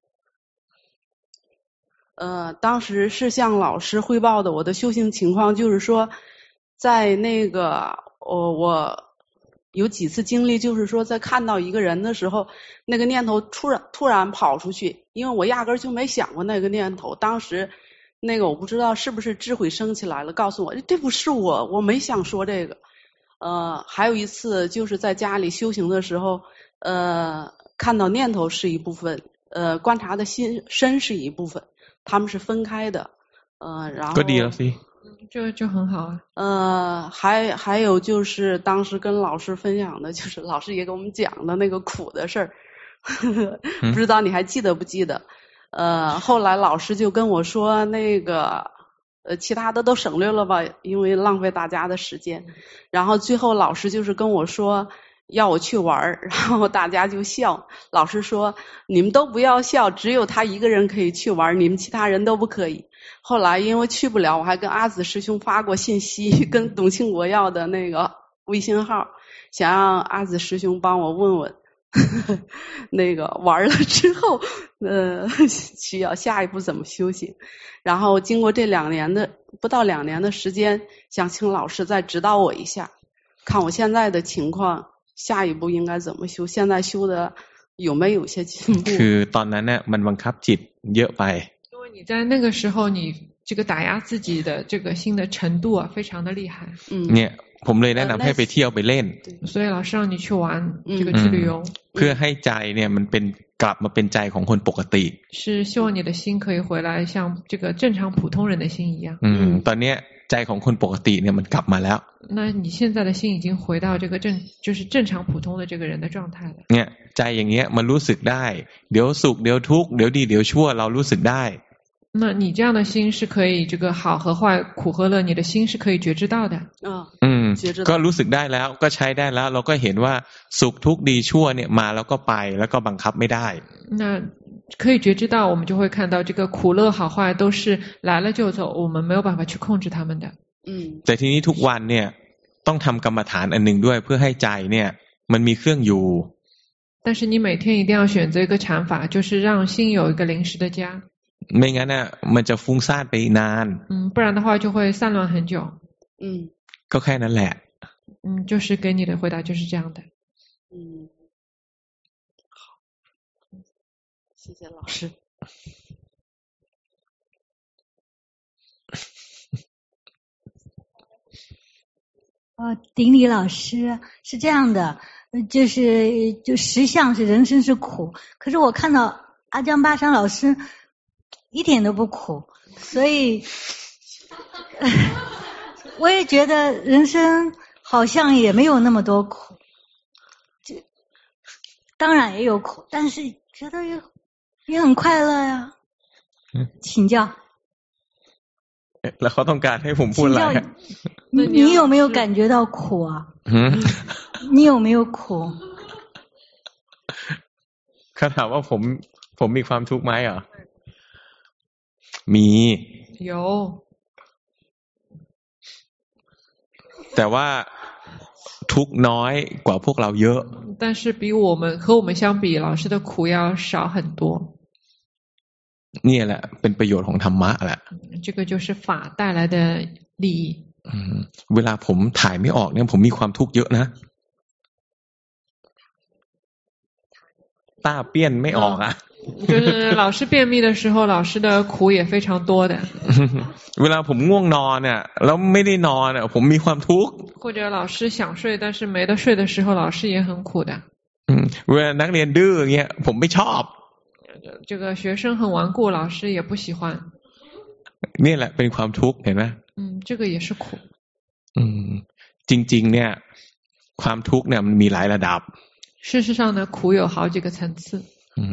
G: 当时是向老师汇报的我的修行情况，就是说在那个我有几次经历，就是说在看到一个人的时候，那个念头突然跑出去，因为我压根就没想过那个念头。当时那个我不知道是不是智慧升起来了，告诉我这不是我没想说这个。还有一次就是在家里修行的时候，看到念头是一部分，观察的身是一部分，他们是分开的。然后
A: ก็ดีแล้วสิ
B: 就很好啊。
G: 还有就是当时跟老师分享的，就是老师也给我们讲的那个苦的事儿，不知道你还记得不记得？后来老师就跟我说那个。其他的都省略了吧，因为浪费大家的时间。然后最后老师就是跟我说要我去玩，然后大家就笑。老师说你们都不要笑，只有他一个人可以去玩，你们其他人都不可以。后来因为去不了，我还跟阿紫师兄发过信息，跟董庆国要的那个微信号，想让阿紫师兄帮我问问那个玩了之后需要下一步怎么修行。然后经过这不到2年的时间，想请老师再指导我一下，看我现在的情况下一步应该怎么修，现在修的有没有些进步。
A: คือตอนนั้นน่ะมันบังคับจิตเยอะไป
B: 因为你在那个时候你这个打压自己的这个心的程度啊非常的厉害。
A: เนี่ยผมเลยแนะนำให้ไปเที่ยวไปเล่น
B: 所以老师让你去玩这个去旅游
A: เพื่อให้ใจเนี่ยมันเป็นกลับมาเป็นใจของคนปกติ
B: 是希望你的心可以回来像这个正常普通人的心一样
A: ตอนเนี้ยใจของคนปกติเนี่ยมันกลับมาแล้ว
B: 那你现在的心已经回到这个就是正常普通的这个人的状态了
A: เนี่ยใจอย่างเงี้ยมันรู้สึกได้เดี๋ยวสุขเดี๋ยวทุกข์เดี๋ยวดีเดี๋ยวชั่วเรารู้สึกได้
B: 那你这样的心是可以这个好和坏苦和乐你的心是可以觉知到的
A: ก็รู้สึกได้แล้วก็ใช้ได้แล้วเราก็เห็นว่าสุขทุกข์ดีชั่วเนี่ยมาแล้วก็ไปแล้วก็บังคับไม่ได้
B: 那可以觉知到我们就会看到这个苦乐好坏都是来了就走我们没有办法去控制他们的
A: แต่ทีนี้ทุกวันเนี่ยต้องทำกรรมฐานอันหนึ่งด้วยเพื่อให้ใจเนี่ยมันมีเครื่องอยู่
B: 但是你每天一定要选择一个禅法就是让心有一个临时的家
A: ไม่งั้นน่ะมันจะฟุ้งซ่านไปนาน
B: 不然的话就会散乱很久
A: ก็แค่นั้นแหละ
B: 就是给你的回答就是这样的
G: 好谢谢老师
H: 顶礼老师是这样的就实相是人生是苦可是我看到阿江巴山老师一点都不苦所以我也觉得人生好像也没有那么多苦当然也有苦但是觉得也很快乐呀请教
A: แล้วเขาต้องการให้ผมพูดอะไร
H: 你有没有感觉到苦啊你有没有苦
A: เขาถามว่าผมมีความทุกข์ไหมเหรอมี
B: 有
A: แต่ว่าทุกข์น้อยกว่าพวกเราเยอะ
B: 但是比我们和我们相比老师的苦要少很多
A: นี่แหละเป็นประโยชน์ของธรรมะแหละ
B: 这个就是法带来的利益
A: เวลาผมถ่ายไม่ออกเนี่ยผมมีความทุกข์เยอะนะต้าเปี้ยนไม่ออกอ่ะ
B: 就是老师便秘的时候老师的苦也非常多的
A: เวลาผมง่วงนอนเนี่ยแล้วไม่ได้นอนเนี่ยผมมีความทุกข์
B: 或者老师想睡但是没得睡的时候老师也很苦的
A: เวลานักเรียนดื้ออย่างเงี้ยผมไม่ชอบ
B: 这个学生很顽固老师也不喜欢
A: นี่แหละเป็นความทุกข์เห็นไหม
B: 这个也是苦
A: จริงๆเนี่ยความทุกข์เนี่ยมันมีหลายระดับ
B: 事实上呢，苦有好几个层次。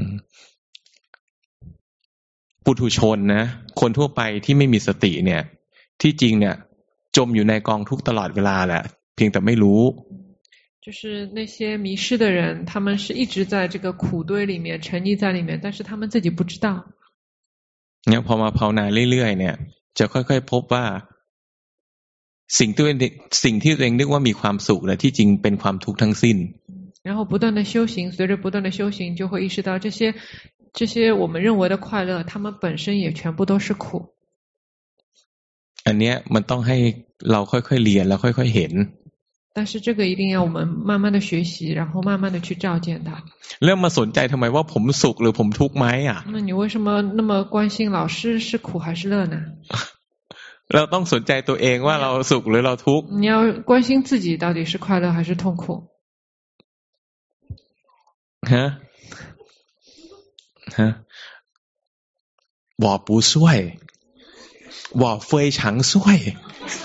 A: ปุถุชนนะคนทั่วไปที่ไม่มีสติเนี่ยที่จริงเนี่ยจมอยู่ในกองทุกข์ตลอดเวลาแหละเพียงแต่ไม่รู้
B: 就是那些迷失的人，他们是一直在这个苦堆里面沉溺在里面，但是他们自己不知道。
A: เนี่ยพอมาภาวนาเรื่อยๆเนี่ยจะค่อยๆพบว่าสิ่งที่ตัวเองนึกว่ามีความสุขและที่จริงเป็นความทุกข์ทั้งสิ้น
B: 然后不断的修行，随着不断的修行，就会意识到这些我们认为的快乐，它们本身也全部都是苦。
A: อันเนี้ยมันต้องให้เราค่อยๆเรียนแล้วค่อยๆเห็น
B: 但是这个一定要我们慢慢的学习，然后慢慢的去照见它。
A: เริ่มมาสนใจทำไมว่าผมสุขหรือผมทุกข์ไหมอ่ะ
B: 那你为什么那么关心老师是苦还是乐呢？
A: เราต้องสนใจตัวเองว่าเราสุขหรือเราทุกข์
B: 你要关心自己到底是快乐还是痛苦。
A: 我不睡我非常睡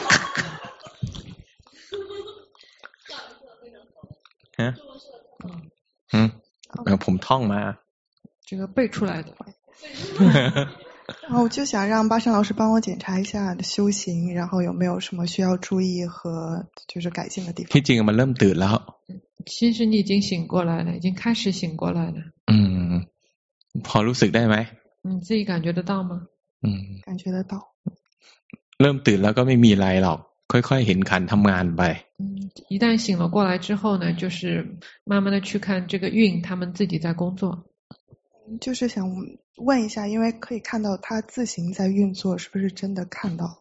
A: ผมท่องมา
B: 这个背出来的
I: 然后我就想让巴生老师帮我检查一下修行，然后有没有什么需要注意和就是改进的地方。
A: ที่จริงมันเริ่มตื่นแล้ว
B: 其实你已经醒过来了，已经开始醒过来了。
A: พอรู้สึกได้ไหม
B: 你自己感觉得到吗？
I: 感觉得到。
A: เริ่มตื่นแล้วก็ไม่มีอะไรหรอกค่อยๆเห็นขันธ์ทำงานไป
B: 一旦醒了过来之后呢，就是慢慢的去看这个运，他们自己在工作。
I: 就是想问一下，因为可以看到他自行在运作，是不是真的看到了？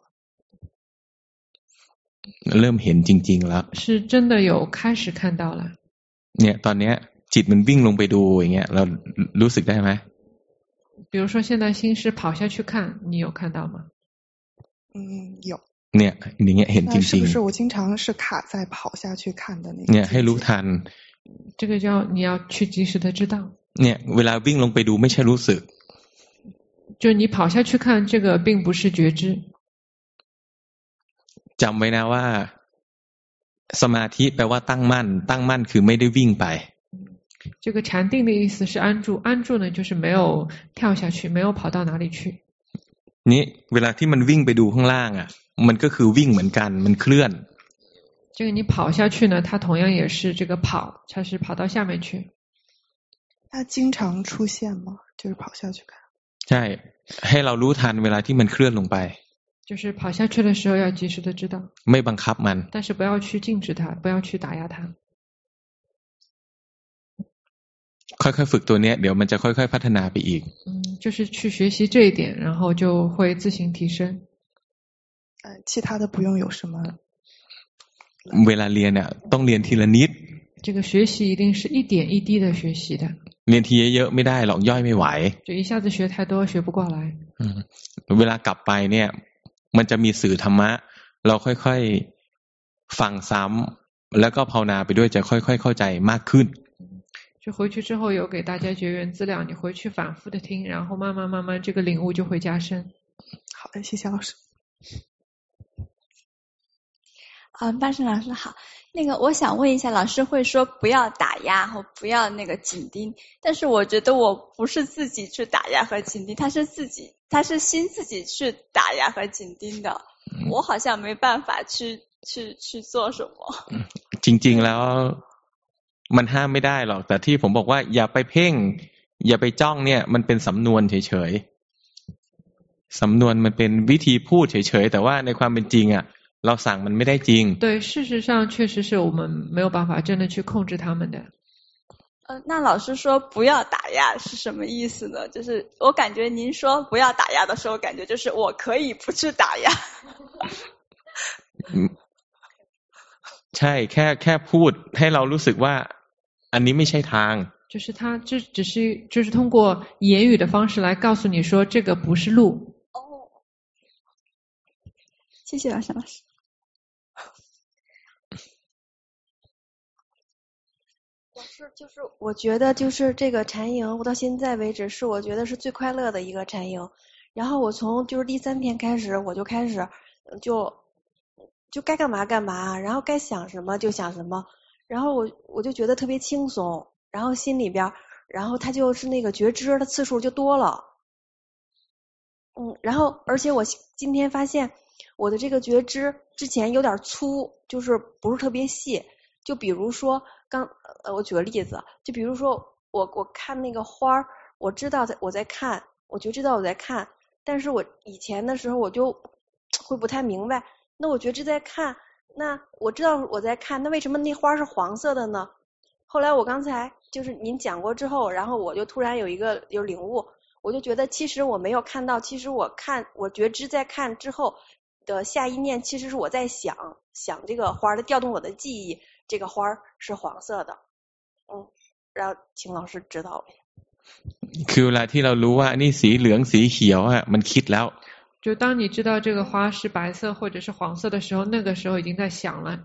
A: เริ่มเห็นจริงๆแล้ว
B: 是真的有开始看到了
A: เนี่ยตอนเนี้ยจิตมันวิ่งลงไปดูอย่างเงี้ยเรารู้สึกได้ไหม
B: 比如说现在心是跑下去看，你有看到吗？
I: 有
A: เนี่ยอย่างเงี้ยเห็นจริงๆ
I: 是不是我经常是卡在跑下去看的那个
A: เนี่ยให้รู้ทัน
B: 这个叫你要去及时的知道
A: เนี่ยเวลาวิ่งลงไปดูไม่ใช่รู้สึก
B: 就你跑下去看这个并不是觉知
A: จำไว้นะว่าสมาธิแปลว่าตั้งมั่นคือไม่ได้วิ่งไป
B: 这个禅定的意思是安住，安住呢就是没有跳下去，没有跑到哪里去
A: นี่เวลาที่มันวิ่งไปดูข้างล่างอ่ะมันก็คือวิ่งเหมือนกันมันเคลื่อน
B: 这个你跑下去呢它同样也是这个跑，它是跑到下面去
I: 它经常出现吗？就是跑下去看
A: ใช่ให้เรารู้ทันเวลาที่มันเคลื่อนลงไป
B: 就是跑下去的时候要及时的知道
A: ไม่บังคับมัน
B: 但是不要去禁止它，不要去打压它
A: ค่อยๆฝึกตัวเนี้ยเดี๋ยวมันจะค่อยๆพัฒนาไปอีก
B: 就是去学习这一点然后就会自行提升
I: 其他的不用有什么
A: เวลาเรียนเนี่ยต้องเรียนทีละนิด
B: 这个学习一定是一点一滴的学习的
A: เรียนทีเยอะๆไม่ได้หรอกย่อยไม่ไหว
B: 就一下子学太多学不过来
A: เวลากลับไปเนี่ยมันจะมีสื่อธรรมะเราค่อยๆฟังซ้ำแล้วก็ภาวนาไปด้วยจะค่อยๆเข้าใจมากขึ้น
B: 就回去之后有给大家绝缘资料，你回去反复的听，然后慢慢这个领悟就会加深。
I: 好的，谢谢老师。
J: 巴生老师好，那个我想问一下，老师会说不要打压和不要那个紧盯，但是我觉得我不是自己去打压和紧盯，他是心自己去打压和紧盯的，我好像没办法去做什么。
A: จริงๆแล้วมันห้ามไม่ได้หรอกแต่ที่ผมบอกว่าอย่าไปเพ่งอย่าไปจ้องเนี่ยมันเป็นสำนวนเฉยๆสำนวนมันเป็นวิธีพูดเฉยๆแต่ว่าในความเป็นจริงอ่ะเราสั่งมันไม่ได้จริง
B: 对事实上确实是我们没有办法真的去控制他们的
J: 那老师说不要打压是什么意思呢？就是我感觉您说不要打压的时候感觉就是我可以不去打压
A: ใช่แค่พูดให้เรารู้สึกว่าอันนี้ไม่ใช่ทาง
B: 就是他这只是就是通过言语的方式来告诉你说这个不是路
J: 谢谢老师
K: 老师就是我觉得就是这个禅营我到现在为止是我觉得是最快乐的一个禅营然后我从就是第3天开始我就开始就就该干嘛干嘛，然后该想什么就想什么，然后我就觉得特别轻松，然后心里边，然后他就是那个觉知的次数就多了。然后而且我今天发现我的这个觉知之前有点粗，就是不是特别细。就比如说我举个例子，就比如说我看那个花，我知道我在看，我就知道我在看，但是我以前的时候我就会不太明白，那我觉知在看，那我知道我在看，那为什么那花是黄色的呢？后来我刚才就是您讲过之后，然后我就突然有领悟，我就觉得其实我没有看到，其实我觉知在看之后的下一念，其实是我在想这个花的，调动我的记忆，这个花是黄色的。然后请老师指导我一下。
A: คือเวลาที่เรารู้ว่านี่สีเหลืองสีเขียวอ่ะมันคิดแล้ว。
B: 就当你知道这个花是白色或者是黄色的时候，那个时候已经在想了。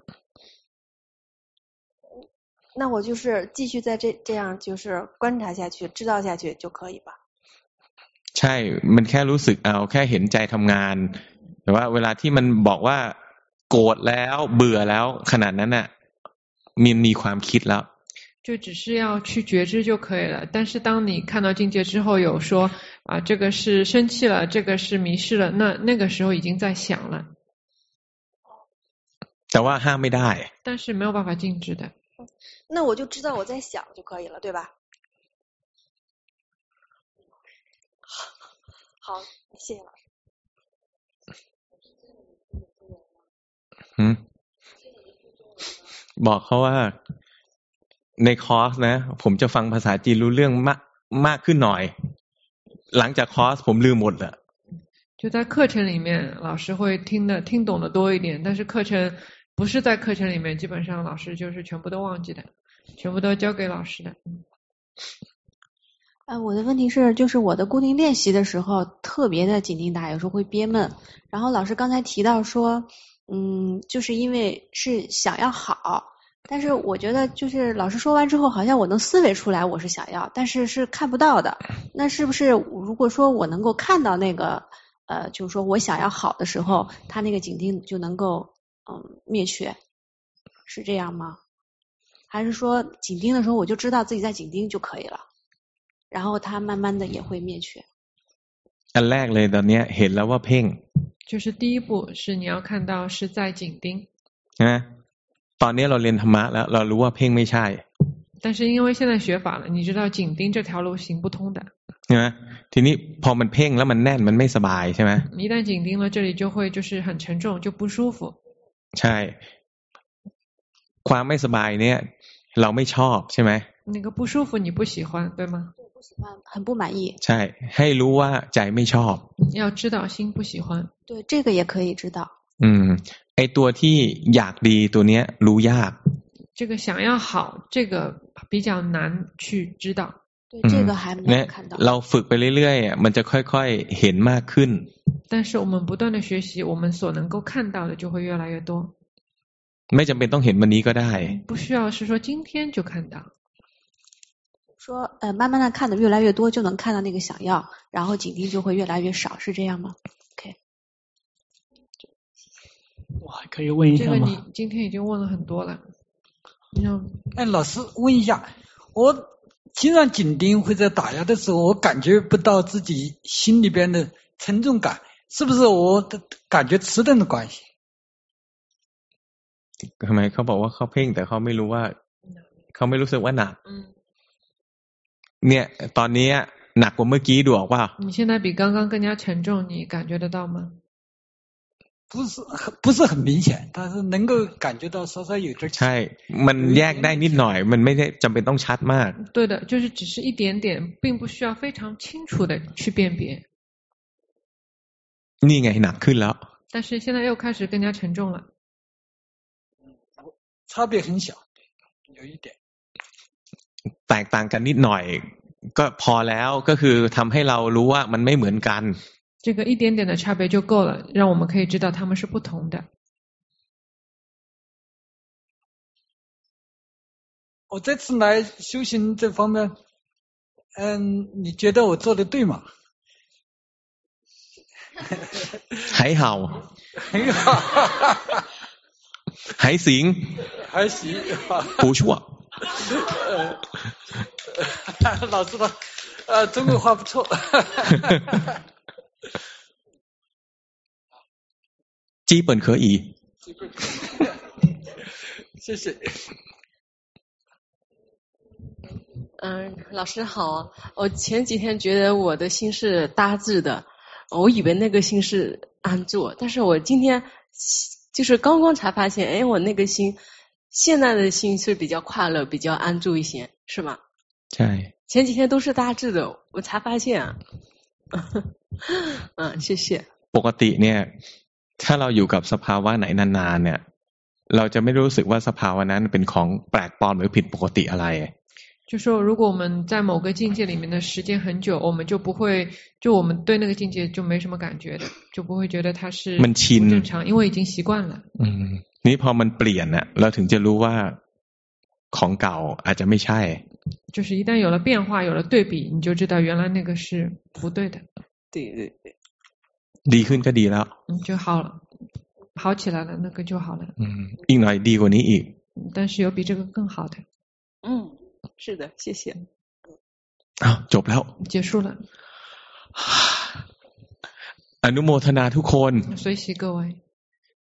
K: 那我就是继续在这样就是观察下去，知道下去就可以吧？
A: ใช่มันแค่รู้สึกเอาแค่เห็นใจทำงานแต่ว่าเวลาที่มันบอกว่าโกรธแล้วเบื่อแล้วขนาดนั้นน่ะมีความคิดแล้ว
B: 就只是要去觉知就可以了，但是当你看到境界之后有说这个是生气了，这个是迷失了，那个时候已经在想了。
A: แต่ว่าห้ามไม่ได้
B: 但是没有办法禁止的。
K: 那我就知道我在想就可以了，对吧？好，谢谢老师。
A: บอกเขาว่าในคอร์สนะผมจะฟังภาษาจีนรู้เรื่องมากขึ้นหน่อยหลังจากคอร์สผมลืมหมด了
B: 就在课程里面老师会听懂的多一点，但是课程不是在课程里面，基本上老师就是全部都忘记的，全部都交给老师的。
L: 我的问题是，就是我的固定练习的时候特别的紧盯打，有时候会憋闷。然后老师刚才提到说，就是因为是想要好，但是我觉得就是老师说完之后，好像我能思维出来我是想要，但是是看不到的。那是不是如果说我能够看到那个就是说我想要好的时候，他那个紧盯就能够灭绝，是这样吗？还是说紧盯的时候我就知道自己在紧盯就可以了，然后它慢慢的也会灭绝？
A: อันแรกเลยตอนนี้เห็นแล้วว่าเพ่ง
B: 就是第一步是你要看到是在紧盯
A: นะตอนนี้เราเรียนธรรมะแล้วเรารู้ว่าเพ่งไม่ใช่
B: 但是因为现在学法了，你知道紧盯这条路行不通的
A: ใช่ไหมทีนี้พอมันเพ่งแล้วมันแน่นมันไม่สบายใช่ไหม
B: 一旦紧盯了这里就会就是很沉重就不舒服
A: ใช่ความไม่สบายเนี่ยเราไม่ชอบใช่ไหม
B: 那个不舒服你不喜欢对吗？
L: 不喜欢，很不满意。
A: ใช่ให้รู้ว่าใจไม่ชอบ
B: 要知道心不喜欢。
L: 对，这个也可以知道。
A: ไอตัวที่อยากดีตัวเนี้ยรู้ยาก
B: 这个想要好这个比较难去知道
L: 对这个还没有看到
A: เราฝึกไปเรื่อยๆมันจะค่อยๆเห็นมากขึ้น
B: 但是我们不断的学习我们所能够看到的就会越来越多
A: ไม่จำเป็นต้องเห็นวันนี้ก็ได้
B: 不需要是说今天就看到
L: 说慢慢的看的越来越多就能看到那个想要，然后紧盯就会越来越少，是这样吗？ OK。
M: 我还可以问一下吗？
B: 这个你今天已经问了很多了。
M: 老师问一下，我经常紧盯会在打压的时候，我感觉不到自己心里边的沉重感，是不是我的感觉迟钝的关系？
A: ทำไมเขาบอกว่าเขาเพ่งแต่เขาไม่รู้ว่าเขาไม่รู้สึกว่าหนักเนี่ยตอนนี้หนักกว่าเมื่อกี้ดูออกป่ะ
B: 你现在比刚刚更加沉重你感觉得到吗？
M: 不是很明显，但是能够感觉到稍稍有点。
A: ใช่มันแยกได้นิดหน่อยมันไม่ได้จำเป็นต้องชัดมาก
B: 对的就是只是一点点并不需要非常清楚的去辨别
A: นี่ไงหนักขึ้นแล้ว
B: 但是现在又开始更加沉重了
M: 差别很小有一点
A: แตกต่างกันนิดหน่อยก็พอแล้วก็คือทำให้เรารู้ว่ามันไม่เหมือนกัน
B: 这个一点点的差别就够了让我们可以知道它们是不同的
M: 我这次来修行这方面你觉得我做的对吗？
A: 还好
M: 很好
A: 还行，
M: 还行，
A: 不错。
M: 老师的中国话不错。
A: 基本可以。
M: 谢谢。
N: 老师好，我前几天觉得我的心是大志的，我以为那个心是安住，但是我今天就是刚刚才发现，哎，我那个心现在的心是比较快乐，比较安住一些，是吗？
A: ใช่。
N: 前几天都是大志的，我才发现啊。谢谢。
A: ปกติเนี่ยถ้าเราอยู่กับสภาวะไหนนานๆเนี่ยเราจะไม่รู้สึกว่าสภาวะนั้นเป็นของแปลกปลอมหรือผิดปกติอะไร
B: 就说如果我们在某个境界里面的时间很久，我们就不会，就我们对那个境界就没什么感觉的，就不会觉得它是不正常，因为已经习惯了。
A: นี่พอมันเปลี่ยนน่ะเราถึงจะรู้ว่าของเก่าอาจจะไม่ใช่
B: 就是一旦有了变化，有了对比，你就知道原来那个是不对的。
N: 对对对。
A: ดีขึ้นก็ดีแล้ว
B: 就好了，好起来了，那个就好了。
A: อีกหน่อยดีกว่านี้อีก
B: 但是有比这个更好的。
N: 是的，谢谢。
A: จบแล้ว
B: 结束了。
A: อนุโมทนาทุกคน
B: 随喜各位。